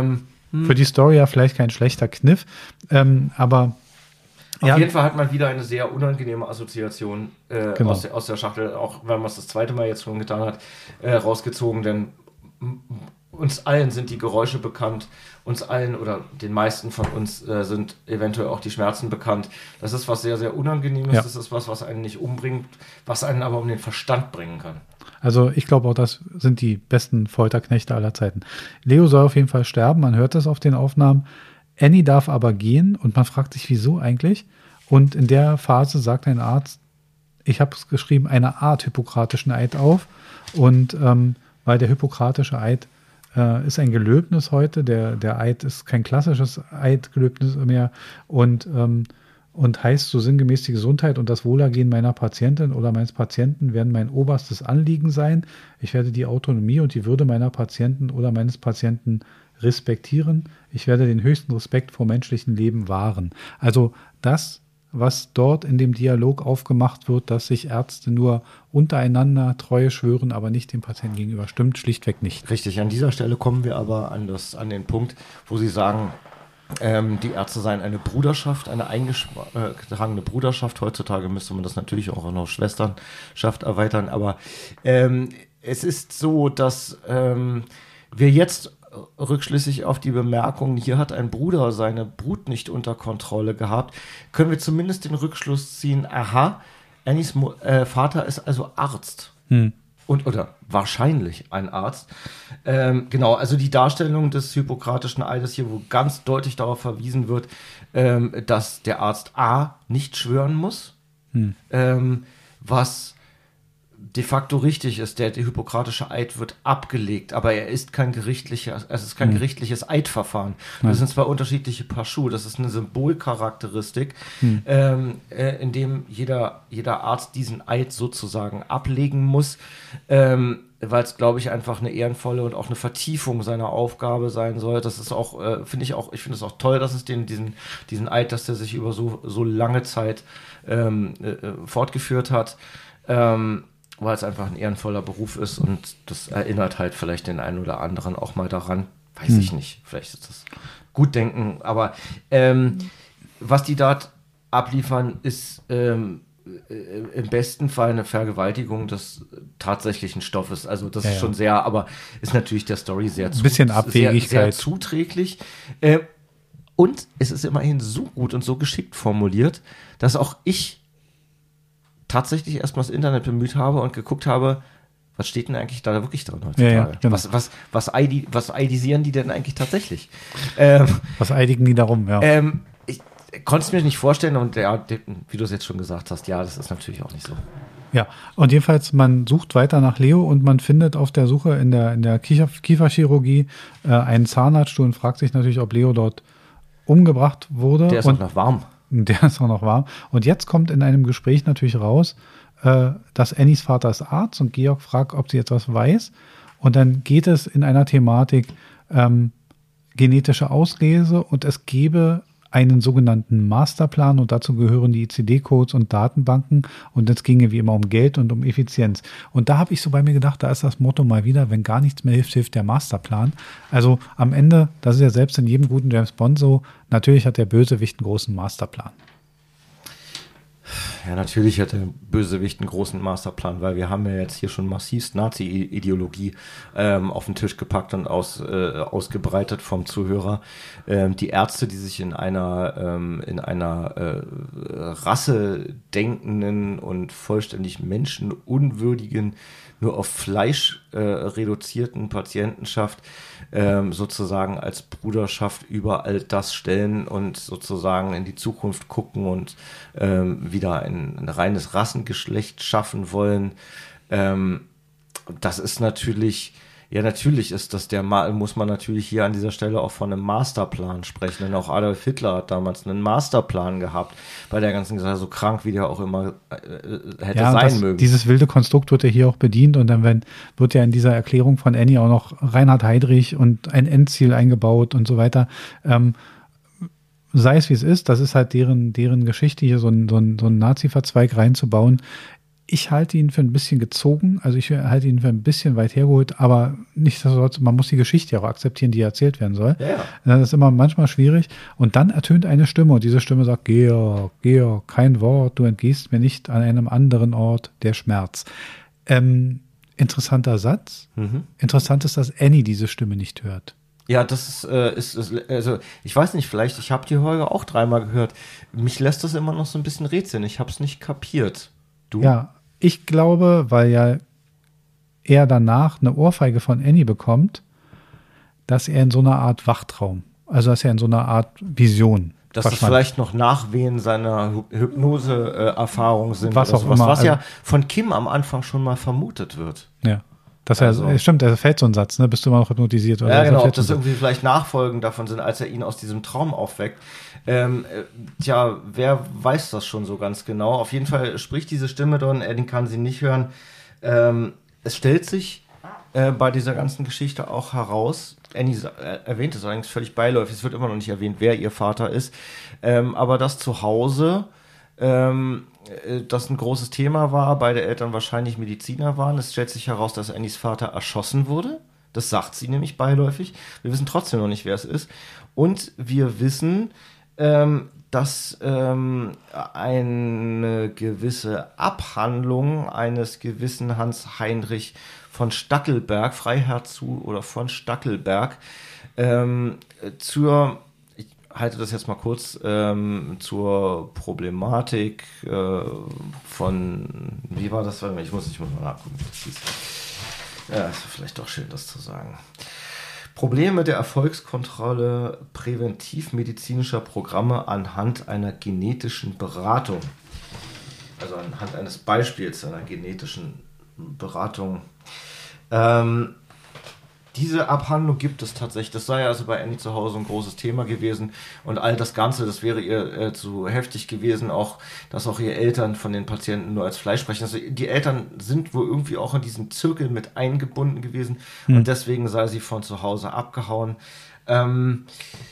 hm. für die Story ja vielleicht kein schlechter Kniff, ähm, aber Auf ja. jeden Fall hat man wieder eine sehr unangenehme Assoziation äh, genau. aus, der, aus der Schachtel, auch wenn man es das zweite Mal jetzt schon getan hat, äh, rausgezogen, denn m- uns allen sind die Geräusche bekannt, uns allen oder den meisten von uns äh, sind eventuell auch die Schmerzen bekannt. Das ist was sehr, sehr Unangenehmes, ja. das ist was, was einen nicht umbringt, was einen aber um den Verstand bringen kann. Also ich glaube auch, das sind die besten Folterknechte aller Zeiten. Leo soll auf jeden Fall sterben, man hört das auf den Aufnahmen. Annie darf aber gehen und man fragt sich, wieso eigentlich? Und in der Phase sagt ein Arzt, ich habe es geschrieben, eine Art hippokratischen Eid auf. Und ähm, weil der hippokratische Eid äh, ist ein Gelöbnis heute, der, der Eid ist kein klassisches Eidgelöbnis mehr und, ähm, und heißt so sinngemäß, die Gesundheit und das Wohlergehen meiner Patientin oder meines Patienten werden mein oberstes Anliegen sein. Ich werde die Autonomie und die Würde meiner Patienten oder meines Patienten respektieren. Ich werde den höchsten Respekt vor menschlichem Leben wahren. Also das, was dort in dem Dialog aufgemacht wird, dass sich Ärzte nur untereinander Treue schwören, aber nicht dem Patienten gegenüber, stimmt schlichtweg nicht. Richtig, an dieser Stelle kommen wir aber an, das, an den Punkt, wo Sie sagen, ähm, die Ärzte seien eine Bruderschaft, eine eingetragene Bruderschaft. Heutzutage müsste man das natürlich auch noch Schwesternschaft erweitern, aber ähm, es ist so, dass ähm, wir jetzt rückschlüssig auf die Bemerkung, hier hat ein Bruder seine Brut nicht unter Kontrolle gehabt, können wir zumindest den Rückschluss ziehen, aha, Annies Mo- äh, Vater ist also Arzt. Hm. Und, oder wahrscheinlich ein Arzt. Ähm, genau, also die Darstellung des hippokratischen Eides hier, wo ganz deutlich darauf verwiesen wird, ähm, dass der Arzt A nicht schwören muss, hm. ähm, was de facto richtig ist. Der, der hippokratische Eid wird abgelegt, aber er ist kein gerichtlicher, es ist kein hm. gerichtliches Eidverfahren. Das hm. sind zwei unterschiedliche Paar Schuhe. Das ist eine Symbolcharakteristik, hm. ähm, äh, in dem jeder, jeder Arzt diesen Eid sozusagen ablegen muss, ähm, weil es, glaube ich, einfach eine ehrenvolle und auch eine Vertiefung seiner Aufgabe sein soll. Das ist auch, äh, finde ich auch, ich finde es auch toll, dass es den, diesen, diesen Eid, dass der sich über so, so lange Zeit ähm, äh, fortgeführt hat. Ähm, weil es einfach ein ehrenvoller Beruf ist und das erinnert halt vielleicht den einen oder anderen auch mal daran. Weiß hm. ich nicht, vielleicht ist das gut denken, aber ähm, was die dort abliefern, ist ähm, im besten Fall eine Vergewaltigung des tatsächlichen Stoffes. Also das ja, ist schon sehr, aber ist natürlich der Story sehr, zu, bisschen Abwegigkeit. sehr, sehr zuträglich. Äh, und es ist immerhin so gut und so geschickt formuliert, dass auch ich tatsächlich erstmal das Internet bemüht habe und geguckt habe, was steht denn eigentlich da wirklich drin heutzutage? Ja, ja, genau. Was, was, was, I D, was eidisieren die denn eigentlich tatsächlich? Ähm, was eidigen die darum, ja. Ähm, ich konnte es mir nicht vorstellen und ja, wie du es jetzt schon gesagt hast, ja, das ist natürlich auch nicht so. Ja, und jedenfalls, man sucht weiter nach Leo und man findet auf der Suche in der, in der Kiefer, Kieferchirurgie äh, einen Zahnarztstuhl und fragt sich natürlich, ob Leo dort umgebracht wurde. Der ist und auch noch warm. Der ist auch noch warm. Und jetzt kommt in einem Gespräch natürlich raus, äh, dass Annies Vater ist Arzt und Georg fragt, ob sie etwas weiß. Und dann geht es in einer Thematik ähm, genetische Auslese und es gebe einen sogenannten Masterplan und dazu gehören die I C D-Codes und Datenbanken und es ginge wie immer um Geld und um Effizienz. Und da habe ich so bei mir gedacht, da ist das Motto mal wieder, wenn gar nichts mehr hilft, hilft der Masterplan. Also am Ende, das ist ja selbst in jedem guten James Bond so, natürlich hat der Bösewicht einen großen Masterplan. Ja, natürlich hat der Bösewicht einen großen Masterplan, weil wir haben ja jetzt hier schon massivst Nazi-Ideologie ähm, auf den Tisch gepackt und aus, äh, ausgebreitet vom Zuhörer. Ähm, die Ärzte, die sich in einer ähm, in einer äh, Rasse denkenden und vollständig menschenunwürdigen, nur auf Fleisch äh, reduzierten Patientenschaft ähm, sozusagen als Bruderschaft über all das stellen und sozusagen in die Zukunft gucken und ähm, wieder ein, ein reines Rassengeschlecht schaffen wollen. Ähm, das ist natürlich, ja natürlich ist das der, muss man natürlich hier an dieser Stelle auch von einem Masterplan sprechen, denn auch Adolf Hitler hat damals einen Masterplan gehabt bei der ganzen Sache, so krank wie der auch immer äh, hätte ja, sein das, mögen. Dieses wilde Konstrukt wird ja hier auch bedient und dann wenn, wird ja in dieser Erklärung von Annie auch noch Reinhard Heydrich und ein Endziel eingebaut und so weiter. Ähm, sei es wie es ist, das ist halt deren, deren Geschichte, hier so ein, so ein, so ein Nazi-Verzweig reinzubauen. Ich halte ihn für ein bisschen gezogen, also ich halte ihn für ein bisschen weit hergeholt, aber nichtsdestotrotz, man muss die Geschichte ja auch akzeptieren, die erzählt werden soll. Ja. Das ist immer manchmal schwierig. Und dann ertönt eine Stimme und diese Stimme sagt, Georg, Georg, kein Wort, du entgehst mir nicht an einem anderen Ort der Schmerz. Ähm, interessanter Satz. Mhm. Interessant ist, dass Annie diese Stimme nicht hört. Ja, das ist, äh, ist, ist, also ich weiß nicht, vielleicht, ich habe die Folge auch dreimal gehört. Mich lässt das immer noch so ein bisschen rätseln. Ich habe es nicht kapiert. Du? Ja, ich glaube, weil ja er danach eine Ohrfeige von Annie bekommt, dass er in so einer Art Wachtraum, also dass er in so einer Art Vision Dass das vielleicht noch Nachwehen seiner Hypnose-Erfahrung sind. Was auch sowas, immer. Was Also, ja von Kim am Anfang schon mal vermutet wird. Ja. Dass Also- er, stimmt, da fällt so ein Satz, ne? Bist du immer noch hypnotisiert? Oder Ja, genau, ob fällt so ein das Satz. irgendwie vielleicht Nachfolgen davon sind, als er ihn aus diesem Traum aufweckt. Ähm, äh, tja, wer weiß das schon so ganz genau? Auf jeden Fall spricht diese Stimme dann, Eddie kann sie nicht hören. Ähm, es stellt sich äh, bei dieser ganzen Geschichte auch heraus, Annie sa- äh, erwähnt es allerdings völlig beiläufig, es wird immer noch nicht erwähnt, wer ihr Vater ist, ähm, aber dass zu Hause ähm, äh, das ein großes Thema war, beide Eltern wahrscheinlich Mediziner waren. Es stellt sich heraus, dass Annies Vater erschossen wurde. Das sagt sie nämlich beiläufig. Wir wissen trotzdem noch nicht, wer es ist. Und wir wissen, ähm, dass ähm, eine gewisse Abhandlung eines gewissen Hans-Heinrich von Stackelberg, Freiherr zu oder von Stackelberg, ähm, zur, ich halte das jetzt mal kurz, ähm, zur Problematik äh, von, wie war das? Warte mal, Ich muss, ich muss mal nachgucken. Das hieß. Ja, ist vielleicht doch schön, das zu sagen. Probleme der Erfolgskontrolle präventivmedizinischer Programme anhand einer genetischen Beratung. Also anhand eines Beispiels einer genetischen Beratung. Ähm, diese Abhandlung gibt es tatsächlich. Das sei also bei Annie zu Hause ein großes Thema gewesen. Und all das Ganze, das wäre ihr äh, zu heftig gewesen, auch, dass auch ihre Eltern von den Patienten nur als Fleisch sprechen. Also die Eltern sind wohl irgendwie auch in diesen Zirkel mit eingebunden gewesen. Hm. Und deswegen sei sie von zu Hause abgehauen. Ähm,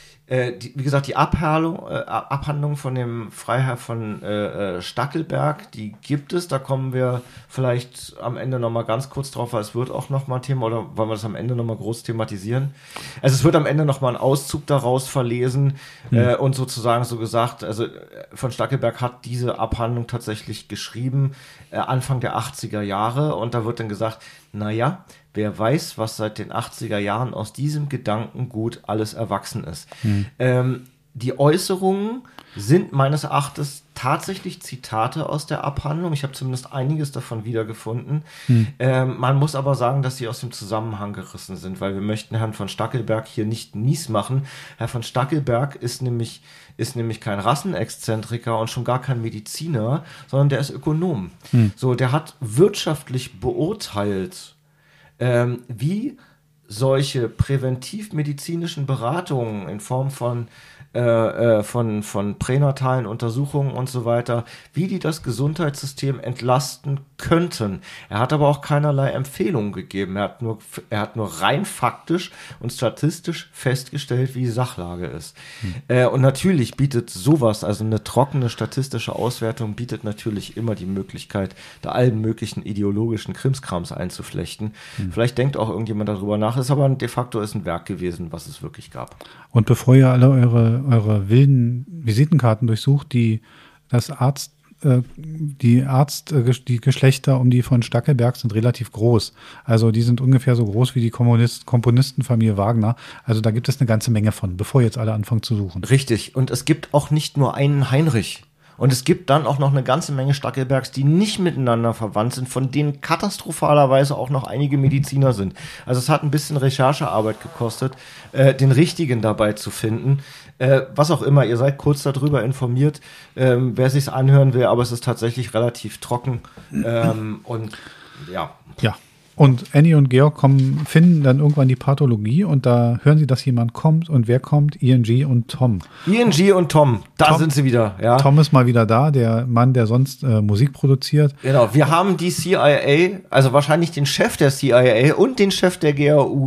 äh, die, wie gesagt, die Abhandlung, äh, Abhandlung von dem Freiherr von äh, Stackelberg, die gibt es. Da kommen wir vielleicht am Ende nochmal ganz kurz drauf, weil es wird auch nochmal ein Thema, oder wollen wir das am Ende nochmal groß thematisieren? Also es wird am Ende nochmal ein Auszug daraus verlesen mhm. äh, und sozusagen so gesagt, also von Stackelberg hat diese Abhandlung tatsächlich geschrieben, äh, Anfang der achtziger Jahre, und da wird dann gesagt, naja, wer weiß, was seit den achtziger Jahren aus diesem Gedankengut alles erwachsen ist. Hm. Ähm, die Äußerungen sind meines Erachtens tatsächlich Zitate aus der Abhandlung. Ich habe zumindest einiges davon wiedergefunden. Hm. Ähm, man muss aber sagen, dass sie aus dem Zusammenhang gerissen sind, weil wir möchten Herrn von Stackelberg hier nicht mies machen. Herr von Stackelberg ist nämlich, ist nämlich kein Rassenexzentriker und schon gar kein Mediziner, sondern der ist Ökonom. Hm. So, der hat wirtschaftlich beurteilt, Ähm, wie solche präventivmedizinischen Beratungen in Form von, äh, äh, von, von pränatalen Untersuchungen und so weiter, wie die das Gesundheitssystem entlasten könnten. Er hat aber auch keinerlei Empfehlungen gegeben. Er hat nur, er hat nur rein faktisch und statistisch festgestellt, wie die Sachlage ist. Hm. Äh, und natürlich bietet sowas, also eine trockene statistische Auswertung, bietet natürlich immer die Möglichkeit, da allen möglichen ideologischen Krimskrams einzuflechten. Hm. Vielleicht denkt auch irgendjemand darüber nach, ist aber de facto ist ein Werk gewesen, was es wirklich gab. Und bevor ihr alle eure, eure wilden Visitenkarten durchsucht, die das Arzt, äh, die Arzt, äh, die Geschlechter um die von Stackelberg sind relativ groß. Also die sind ungefähr so groß wie die Kommunist, Komponistenfamilie Wagner. Also da gibt es eine ganze Menge von, bevor jetzt alle anfangen zu suchen. Richtig. Und es gibt auch nicht nur einen Heinrich. Und es gibt dann auch noch eine ganze Menge Stackelbergs, die nicht miteinander verwandt sind, von denen katastrophalerweise auch noch einige Mediziner sind. Also es hat ein bisschen Recherchearbeit gekostet, äh, den richtigen dabei zu finden. Äh, was auch immer, ihr seid kurz darüber informiert, ähm, wer sich's anhören will, aber es ist tatsächlich relativ trocken. Ähm, und ja. Ja. Und Annie und Georg kommen, finden dann irgendwann die Pathologie und da hören sie, dass jemand kommt. Und wer kommt? Ian G. und Tom. Ian G. und Tom, da Tom, sind sie wieder. Ja. Tom ist mal wieder da, der Mann, der sonst äh, Musik produziert. Genau, wir haben die C I A, also wahrscheinlich den Chef der C I A und den Chef der G R U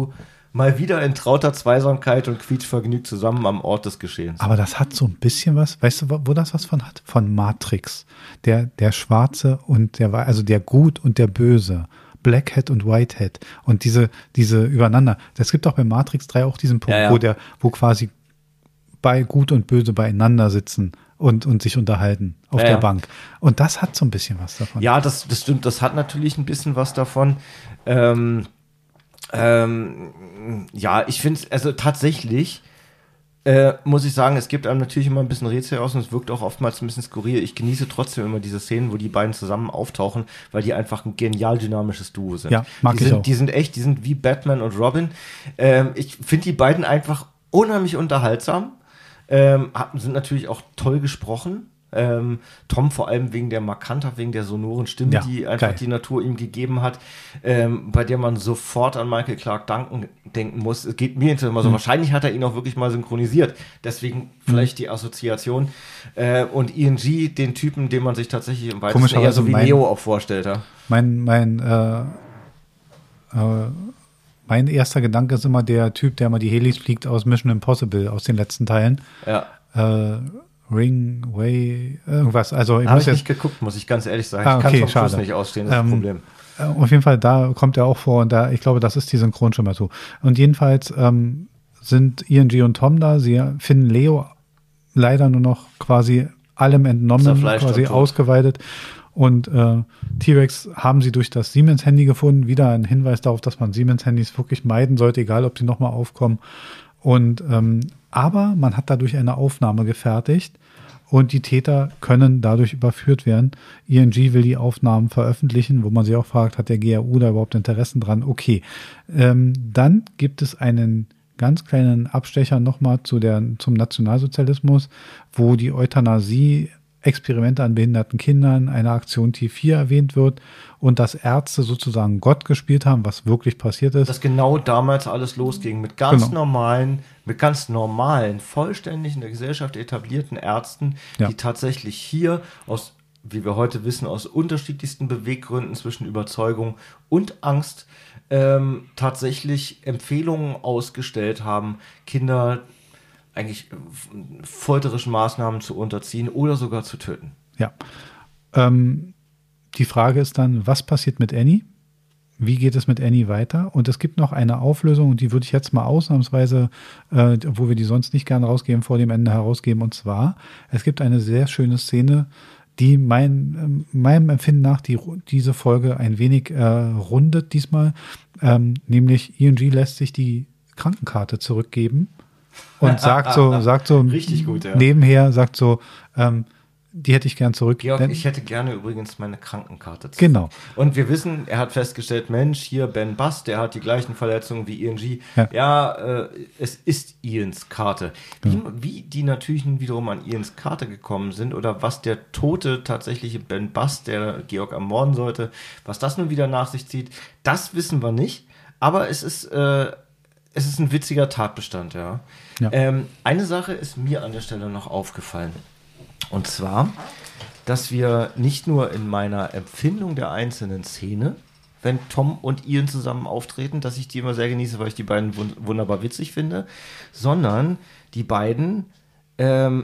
mal wieder in trauter Zweisamkeit und quietschvergnügt zusammen am Ort des Geschehens. Aber das hat so ein bisschen was, weißt du, wo das was von hat? Von Matrix. Der, der Schwarze und der, also der Gut und der Böse. Blackhead und Whitehead. Und diese, diese übereinander. Es gibt auch bei Matrix drei auch diesen Punkt, Ja, ja. wo der, wo quasi bei Gut und Böse beieinander sitzen und, und sich unterhalten auf Ja, der ja. Bank. Und das hat so ein bisschen was davon. Ja, das, das stimmt. Das hat natürlich ein bisschen was davon. Ähm, ähm, ja, ich finde es, also tatsächlich äh, muss ich sagen, es gibt einem natürlich immer ein bisschen Rätsel aus und es wirkt auch oftmals ein bisschen skurril. Ich genieße trotzdem immer diese Szenen, wo die beiden zusammen auftauchen, weil die einfach ein genial dynamisches Duo sind. Ja, mag die ich sind, auch. Die sind echt, die sind wie Batman und Robin. Ähm, ich finde die beiden einfach unheimlich unterhaltsam. Ähm, sind natürlich auch toll gesprochen. Ähm, Tom vor allem wegen der markanter, wegen der sonoren Stimme, Ja, die einfach geil. die Natur ihm gegeben hat, ähm, bei der man sofort an Michael Clarke Duncan denken muss. Es geht mir immer so, Mhm. wahrscheinlich hat er ihn auch wirklich mal synchronisiert. Deswegen vielleicht die Assoziation. Äh, und Ian G., den Typen, den man sich tatsächlich im weitesten eher Komischerweise so wie mein- Neo auch vorstellt. Ja? Mein, mein, äh, äh, mein erster Gedanke ist immer der Typ, der mal die Helis fliegt aus Mission Impossible, aus den letzten Teilen. Ja. Äh, Ring, Way, irgendwas. Also ich Habe muss ich jetzt, nicht geguckt, muss ich ganz ehrlich sagen. Ah, ich kann okay, vom Fuß schade. nicht ausstehen, das ist Ähm, das Problem. Äh, Auf jeden Fall, da kommt er auch vor und da, ich glaube, das ist die Synchronstimme dazu. Und jedenfalls ähm, sind Ian G. und Tom da. Sie finden Leo leider nur noch quasi allem entnommen, Zerfleischt quasi und tot. ausgeweidet. Und äh, T-Rex haben sie durch das Siemens-Handy gefunden. Wieder ein Hinweis darauf, dass man Siemens-Handys wirklich meiden sollte, egal ob die nochmal aufkommen. Und ähm, aber man hat dadurch eine Aufnahme gefertigt. Und die Täter können dadurch überführt werden. I N G will die Aufnahmen veröffentlichen, wo man sich auch fragt, hat der G R U da überhaupt Interessen dran? Okay. Ähm, dann gibt es einen ganz kleinen Abstecher nochmal zu der, zum Nationalsozialismus, wo die Euthanasie, Experimente an behinderten Kindern, eine Aktion T vier erwähnt wird und dass Ärzte sozusagen Gott gespielt haben, was wirklich passiert ist. Dass genau damals alles losging mit ganz Genau. normalen, mit ganz normalen, vollständig in der Gesellschaft etablierten Ärzten, Ja. die tatsächlich hier aus, wie wir heute wissen, aus unterschiedlichsten Beweggründen zwischen Überzeugung und Angst ähm, tatsächlich Empfehlungen ausgestellt haben, Kinder eigentlich äh, folterischen Maßnahmen zu unterziehen oder sogar zu töten. Ja. Ähm, die Frage ist dann, was passiert mit Annie? Wie geht es mit Annie weiter? Und es gibt noch eine Auflösung, und die würde ich jetzt mal ausnahmsweise, äh, wo wir die sonst nicht gerne rausgeben, vor dem Ende herausgeben. Und zwar, es gibt eine sehr schöne Szene, die mein, äh, meinem Empfinden nach die, diese Folge ein wenig äh, rundet diesmal. Ähm, nämlich Ian G. lässt sich die Krankenkarte zurückgeben und sagt so, sagt so Richtig gut, ja. nebenher, sagt so, ähm, die hätte ich gern zurück. Georg, Denn- ich hätte gerne übrigens meine Krankenkarte. zu- Genau. Und wir wissen, er hat festgestellt, Mensch, hier Ben Bass, der hat die gleichen Verletzungen wie Ian G. Ja. Ja, äh, es ist Ians Karte. Wie, Genau. wie die natürlich nun wiederum an Ians Karte gekommen sind oder was der tote tatsächliche Ben Bass, der Georg ermorden sollte, was das nun wieder nach sich zieht, das wissen wir nicht. Aber es ist, äh, es ist ein witziger Tatbestand, ja. Ja. Ähm, eine Sache ist mir an der Stelle noch aufgefallen. Und zwar, dass wir nicht nur in meiner Empfindung der einzelnen Szene, wenn Tom und Ian zusammen auftreten, dass ich die immer sehr genieße, weil ich die beiden wun- wunderbar witzig finde, sondern die beiden ähm,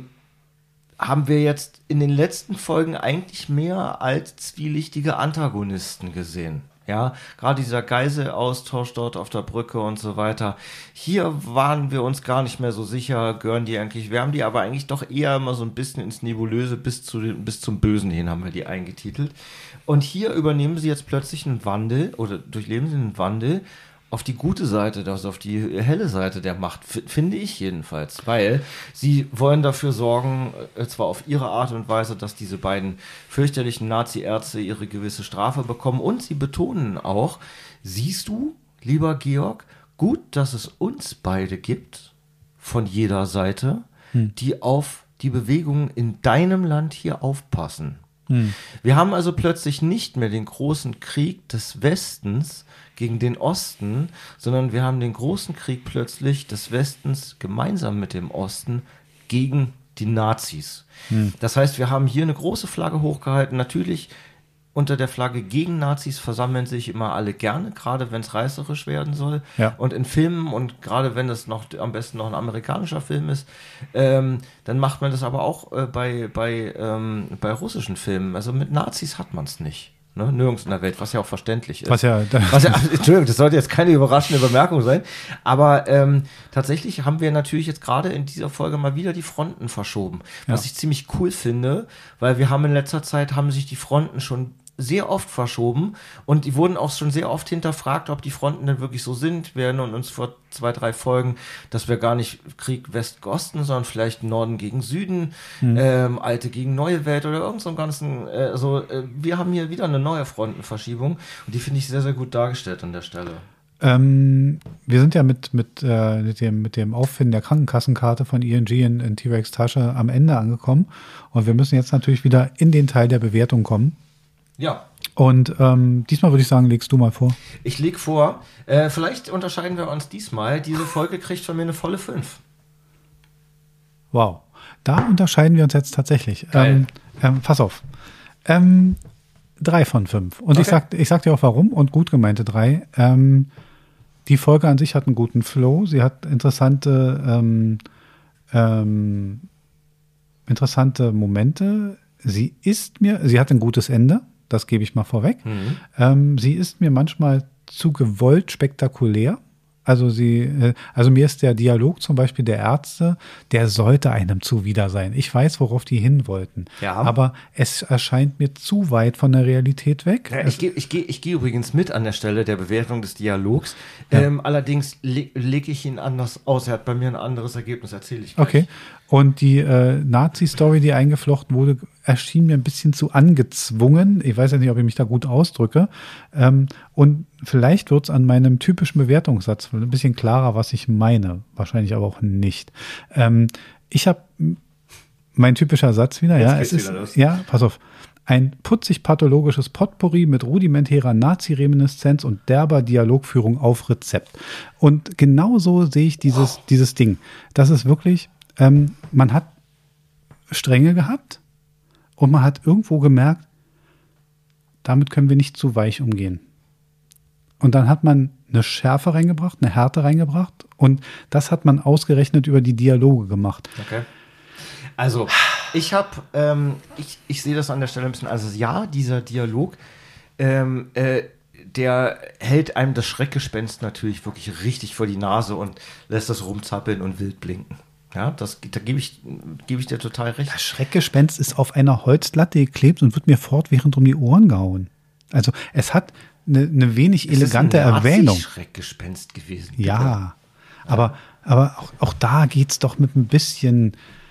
haben wir jetzt in den letzten Folgen eigentlich mehr als zwielichtige Antagonisten gesehen. Ja, gerade dieser Geiselaustausch dort auf der Brücke und so weiter. Hier waren wir uns gar nicht mehr so sicher, gehören die eigentlich, wir haben die aber eigentlich doch eher immer so ein bisschen ins Nebulöse bis zu den, bis zum Bösen hin haben wir die eingetitelt. Und hier übernehmen sie jetzt plötzlich einen Wandel oder durchleben sie einen Wandel auf die gute Seite, also auf die helle Seite der Macht, f- finde ich jedenfalls, weil sie wollen dafür sorgen, äh, zwar auf ihre Art und Weise, dass diese beiden fürchterlichen Nazi-Ärzte ihre gewisse Strafe bekommen und sie betonen auch, siehst du, lieber Georg, gut, dass es uns beide gibt, von jeder Seite, die auf die Bewegungen in deinem Land hier aufpassen. Wir haben also plötzlich nicht mehr den großen Krieg des Westens gegen den Osten, sondern wir haben den großen Krieg plötzlich des Westens gemeinsam mit dem Osten gegen die Nazis. Das heißt, wir haben hier eine große Flagge hochgehalten. Natürlich unter der Flagge gegen Nazis versammeln sich immer alle gerne, gerade wenn es reißerisch werden soll. Ja. Und in Filmen und gerade wenn es noch am besten noch ein amerikanischer Film ist, ähm, dann macht man das aber auch äh, bei, bei, ähm, bei russischen Filmen. Also mit Nazis hat man es nicht. Ne? Nirgends in der Welt, was ja auch verständlich ist. Was ja, was ja, Entschuldigung, das sollte jetzt keine überraschende Bemerkung sein. Aber ähm, tatsächlich haben wir natürlich jetzt gerade in dieser Folge mal wieder die Fronten verschoben. Was Ja. ich ziemlich cool finde, weil wir haben in letzter Zeit, haben sich die Fronten schon sehr oft verschoben und die wurden auch schon sehr oft hinterfragt, ob die Fronten denn wirklich so sind. Wir erinnern uns vor zwei, drei Folgen, dass wir gar nicht Krieg West-Osten, sondern vielleicht Norden gegen Süden, mhm. ähm, Alte gegen Neue Welt oder irgend so einen ganzen, äh, also äh, wir haben hier wieder eine neue Frontenverschiebung und die finde ich sehr, sehr gut dargestellt an der Stelle. Ähm, wir sind ja mit, mit, äh, mit, dem, mit dem Auffinden der Krankenkassenkarte von I N G in, in T-Rex Tasche am Ende angekommen und wir müssen jetzt natürlich wieder in den Teil der Bewertung kommen. Ja. Und ähm, diesmal würde ich sagen, legst du mal vor. Ich leg vor, äh, vielleicht unterscheiden wir uns diesmal. Diese Folge kriegt von mir eine volle fünf. Wow. Da unterscheiden wir uns jetzt tatsächlich. Geil. Ähm, ähm, pass auf. Ähm, drei von fünf. Und Okay. ich sag, ich sag dir auch warum und gut gemeinte drei. Ähm, die Folge an sich hat einen guten Flow. Sie hat interessante, ähm, ähm, interessante Momente. Sie ist mir, sie hat ein gutes Ende. Das gebe ich mal vorweg. Mhm. Ähm, sie ist mir manchmal zu gewollt spektakulär. Also sie, äh, also mir ist der Dialog zum Beispiel der Ärzte, der sollte einem zuwider sein. Ich weiß, worauf die hin wollten. Ja. Aber es erscheint mir zu weit von der Realität weg. Ja, ich gehe ich geh, ich geh übrigens mit an der Stelle der Bewertung des Dialogs. Ja. Ähm, allerdings le lege ich ihn anders aus. Er hat bei mir ein anderes Ergebnis, erzähle ich gleich. Okay. Und die äh, Nazi-Story, die eingeflochten wurde, erschien mir ein bisschen zu angezwungen. Ich weiß ja nicht, ob ich mich da gut ausdrücke. Ähm, und vielleicht wird es an meinem typischen Bewertungssatz ein bisschen klarer, was ich meine. Wahrscheinlich aber auch nicht. Ähm, ich habe mein typischer Satz wieder. Jetzt Ja, geht's es ist wieder los. ja, pass auf. Ein putzig-pathologisches Potpourri mit rudimentärer Nazi-Reminiszenz und derber Dialogführung auf Rezept. Und genau so sehe ich dieses, dieses Ding. Das ist wirklich, ähm, man hat Stränge gehabt und man hat irgendwo gemerkt, damit können wir nicht zu weich umgehen. Und dann hat man eine Schärfe reingebracht, eine Härte reingebracht und das hat man ausgerechnet über die Dialoge gemacht. Okay. Also, ich habe, ähm, ich, ich sehe das an der Stelle ein bisschen, also ja, dieser Dialog, ähm, äh, der hält einem das Schreckgespenst natürlich wirklich richtig vor die Nase und lässt das rumzappeln und wild blinken. Ja, das, da gebe ich, gebe ich dir total recht. Das Schreckgespenst ist auf einer Holzlatte geklebt und wird mir fortwährend um die Ohren gehauen. Also es hat eine, eine wenig elegante es ist ein Erwähnung. Nazi-Schreckgespenst gewesen. Ja, aber, aber auch, auch da geht's doch mit ein bisschen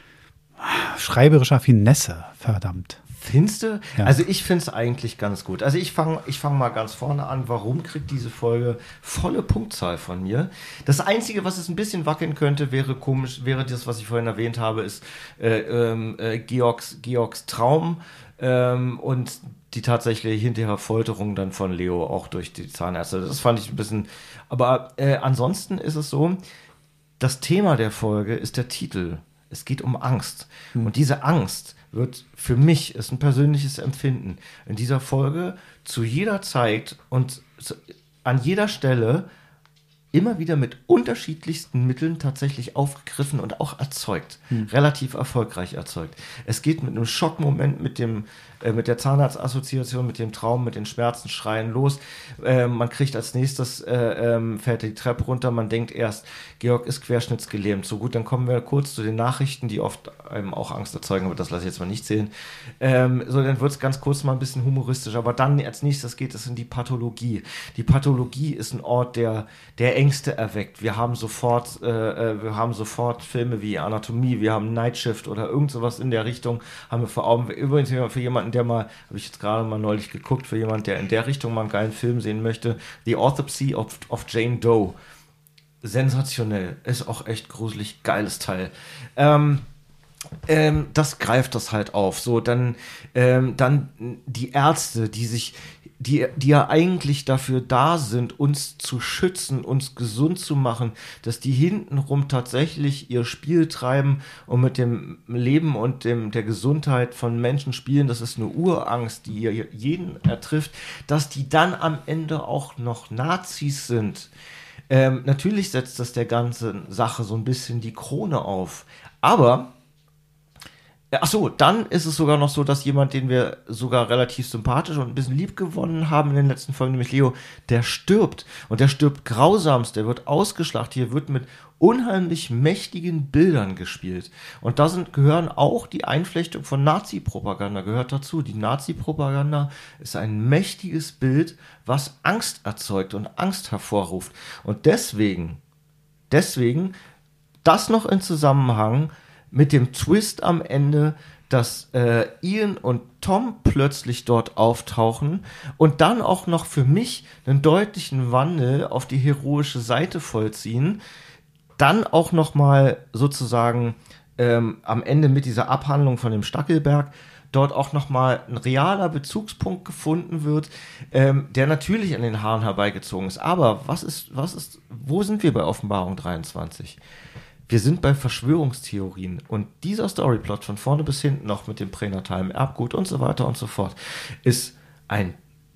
schreiberischer Finesse, verdammt. Findest du? Ja. Also ich finde es eigentlich ganz gut. Also ich fange ich fang mal ganz vorne an. Warum kriegt diese Folge volle Punktzahl von mir? Das Einzige, was es ein bisschen wackeln könnte, wäre komisch, wäre das, was ich vorhin erwähnt habe, ist äh, ähm, äh, Georgs, Georgs Traum ähm, und die tatsächliche hinterher Folterung dann von Leo auch durch die Zahnärzte. Das fand ich ein bisschen... Aber äh, ansonsten ist es so, das Thema der Folge ist der Titel. Es geht um Angst. Hm. Und diese Angst wird für mich, ist ein persönliches Empfinden, in dieser Folge zu jeder Zeit und zu, an jeder Stelle immer wieder mit unterschiedlichsten Mitteln tatsächlich aufgegriffen und auch erzeugt. Hm. Relativ erfolgreich erzeugt. Es geht mit einem Schockmoment, mit dem, äh, mit der Zahnarztassoziation, mit dem Traum, mit den Schmerzen, Schreien los. Äh, man kriegt als nächstes, äh, ähm, fährt die Treppe runter, man denkt erst, Georg ist querschnittsgelähmt. So gut, dann kommen wir kurz zu den Nachrichten, die oft einem auch Angst erzeugen, aber das lasse ich jetzt mal nicht zählen. Ähm, so, dann wird es ganz kurz mal ein bisschen humoristisch, aber dann als nächstes geht es in die Pathologie. Die Pathologie ist ein Ort, der, der Ängste erweckt. Wir haben sofort, äh, wir haben sofort Filme wie Anatomie, wir haben Night Shift oder irgend sowas in der Richtung, haben wir vor Augen. Übrigens für jemanden, der mal, habe ich jetzt gerade mal neulich geguckt, für jemanden, der in der Richtung mal einen geilen Film sehen möchte, The Autopsy of, of Jane Doe. Sensationell. Ist auch echt gruselig, geiles Teil. Ähm, ähm, das greift das halt auf. So, dann, ähm, dann die Ärzte, die sich, die, die ja eigentlich dafür da sind, uns zu schützen, uns gesund zu machen, dass die hintenrum tatsächlich ihr Spiel treiben und mit dem Leben und dem, der Gesundheit von Menschen spielen, das ist eine Urangst, die jeden ertrifft, dass die dann am Ende auch noch Nazis sind. Ähm, natürlich setzt das der ganzen Sache so ein bisschen die Krone auf. Aber ach so, dann ist es sogar noch so, dass jemand, den wir sogar relativ sympathisch und ein bisschen lieb gewonnen haben in den letzten Folgen, nämlich Leo, der stirbt. Und der stirbt grausamst, der wird ausgeschlachtet, hier wird mit unheimlich mächtigen Bildern gespielt. Und da sind, gehören auch die Einflechtung von Nazi-Propaganda, gehört dazu. Die Nazi-Propaganda ist ein mächtiges Bild, was Angst erzeugt und Angst hervorruft. Und deswegen, deswegen, das noch in Zusammenhang mit dem Twist am Ende, dass äh, Ian und Tom plötzlich dort auftauchen und dann auch noch für mich einen deutlichen Wandel auf die heroische Seite vollziehen, dann auch noch mal sozusagen ähm, am Ende mit dieser Abhandlung von dem Stackelberg dort auch noch mal ein realer Bezugspunkt gefunden wird, ähm, der natürlich an den Haaren herbeigezogen ist. Aber was ist, was ist, wo sind wir bei Offenbarung dreiundzwanzig? Wir sind bei Verschwörungstheorien und dieser Storyplot von vorne bis hinten noch mit dem pränatalen Erbgut und so weiter und so fort ist ein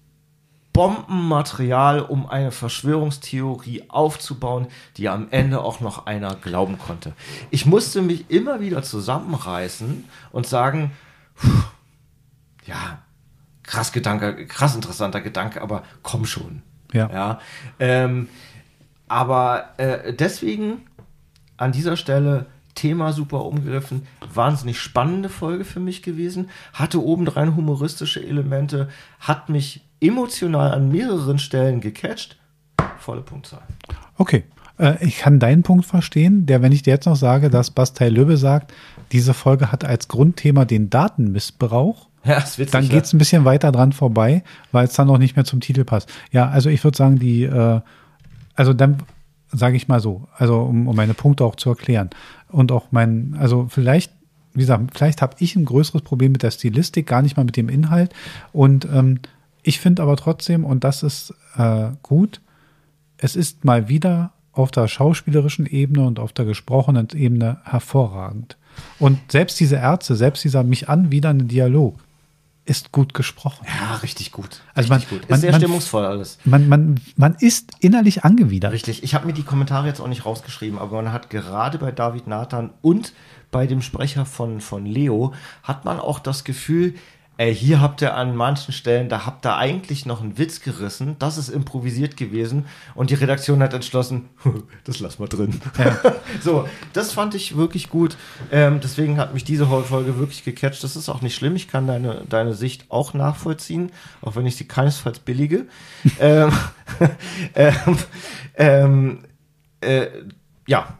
Bombenmaterial, um eine Verschwörungstheorie aufzubauen, die am Ende auch noch einer glauben konnte. Ich musste mich immer wieder zusammenreißen und sagen, pff, ja, krass Gedanke, krass interessanter Gedanke, aber komm schon. Ja. ja ähm, aber äh, deswegen an dieser Stelle Thema super umgegriffen, wahnsinnig spannende Folge für mich gewesen, hatte obendrein humoristische Elemente, hat mich emotional an mehreren Stellen gecatcht, volle Punktzahl. Okay, äh, ich kann deinen Punkt verstehen, der, wenn ich dir jetzt noch sage, dass Bastei Löbe sagt, diese Folge hat als Grundthema den Datenmissbrauch, ja, ist witzig, dann geht es ein bisschen weiter dran vorbei, weil es dann noch nicht mehr zum Titel passt. Ja, also ich würde sagen, die, äh, also dann sage ich mal so, also um, um meine Punkte auch zu erklären und auch mein, also vielleicht, wie gesagt, vielleicht habe ich ein größeres Problem mit der Stilistik, gar nicht mal mit dem Inhalt und ähm, ich finde aber trotzdem, und das ist äh, gut, es ist mal wieder auf der schauspielerischen Ebene und auf der gesprochenen Ebene hervorragend. Und selbst diese Ärzte, selbst dieser mich anwidernde Dialog ist gut gesprochen. Ja, richtig gut. Also richtig man, gut. Ist man, sehr man, stimmungsvoll alles. Man, man, man ist innerlich angewidert. Richtig. Ich habe mir die Kommentare jetzt auch nicht rausgeschrieben, aber man hat gerade bei David Nathan und bei dem Sprecher von, von Leo, hat man auch das Gefühl, ey, hier habt ihr an manchen Stellen, da habt ihr eigentlich noch einen Witz gerissen, das ist improvisiert gewesen und die Redaktion hat entschlossen, das lassen wir drin. Ja. So, das fand ich wirklich gut. Ähm, deswegen hat mich diese Folge wirklich gecatcht. Das ist auch nicht schlimm, ich kann deine, deine Sicht auch nachvollziehen, auch wenn ich sie keinesfalls billige. ähm, ähm, ähm, äh, ja,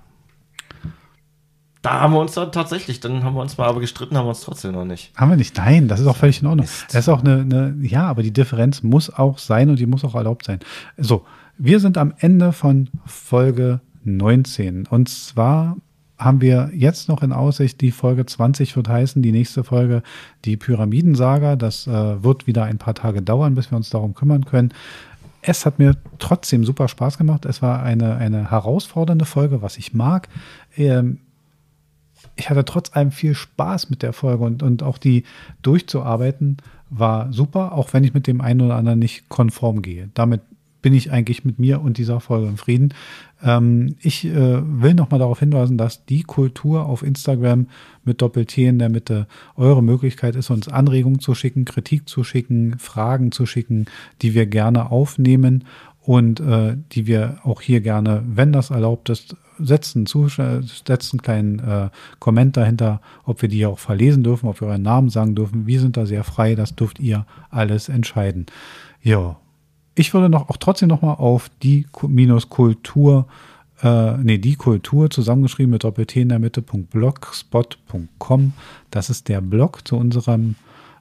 da haben wir uns dann tatsächlich, dann haben wir uns mal aber gestritten, haben wir uns trotzdem noch nicht. Haben wir nicht, nein, das ist auch völlig in Ordnung. Mist. Das ist auch eine, eine, ja, aber die Differenz muss auch sein und die muss auch erlaubt sein. So, wir sind am Ende von Folge neunzehn und zwar haben wir jetzt noch in Aussicht, die Folge zwanzig wird heißen, die nächste Folge, die Pyramidensaga. Das äh, wird wieder ein paar Tage dauern, bis wir uns darum kümmern können. Es hat mir trotzdem super Spaß gemacht. Es war eine, eine herausfordernde Folge, was ich mag. Ähm, Ich hatte trotz allem viel Spaß mit der Folge und, und auch die durchzuarbeiten war super, auch wenn ich mit dem einen oder anderen nicht konform gehe. Damit bin ich eigentlich mit mir und dieser Folge im Frieden. Ähm, ich äh, will nochmal darauf hinweisen, dass die Kultur auf Instagram mit Doppel-T in der Mitte eure Möglichkeit ist, uns Anregungen zu schicken, Kritik zu schicken, Fragen zu schicken, die wir gerne aufnehmen und äh, die wir auch hier gerne, wenn das erlaubt ist, setzen, setzen einen kleinen äh, Kommentar dahinter, ob wir die auch verlesen dürfen, ob wir euren Namen sagen dürfen. Wir sind da sehr frei, das dürft ihr alles entscheiden. Ja, ich würde noch auch trotzdem nochmal auf die minus Kultur, äh, nee, die Kultur zusammengeschrieben mit Doppel-T in der Mitte, .blogspot punkt com. Das ist der Blog zu unserem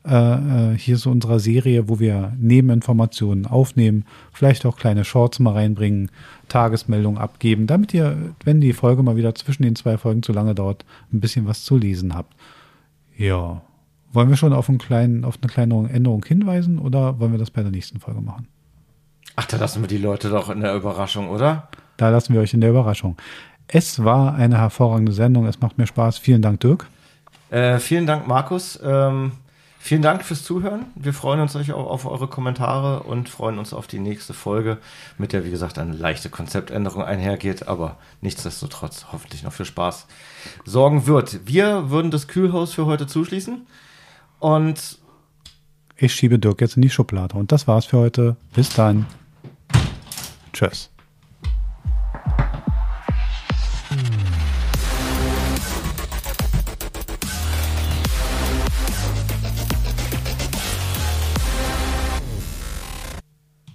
äh, hier so unserer Serie, wo wir Nebeninformationen aufnehmen, vielleicht auch kleine Shorts mal reinbringen, Tagesmeldungen abgeben, damit ihr, wenn die Folge mal wieder zwischen den zwei Folgen zu lange dauert, ein bisschen was zu lesen habt. Ja, wollen wir schon auf, einen kleinen, auf eine kleine Änderung hinweisen oder wollen wir das bei der nächsten Folge machen? Ach, da lassen wir die Leute doch in der Überraschung, oder? Da lassen wir euch in der Überraschung. Es war eine hervorragende Sendung, es macht mir Spaß. Vielen Dank, Dirk. Äh, vielen Dank, Markus. Ähm, vielen Dank fürs Zuhören. Wir freuen uns euch auf, auf eure Kommentare und freuen uns auf die nächste Folge, mit der, wie gesagt, eine leichte Konzeptänderung einhergeht, aber nichtsdestotrotz hoffentlich noch für Spaß sorgen wird. Wir würden das Kühlhaus für heute zuschließen und ich schiebe Dirk jetzt in die Schublade. Und das war's für heute. Bis dann. Tschüss.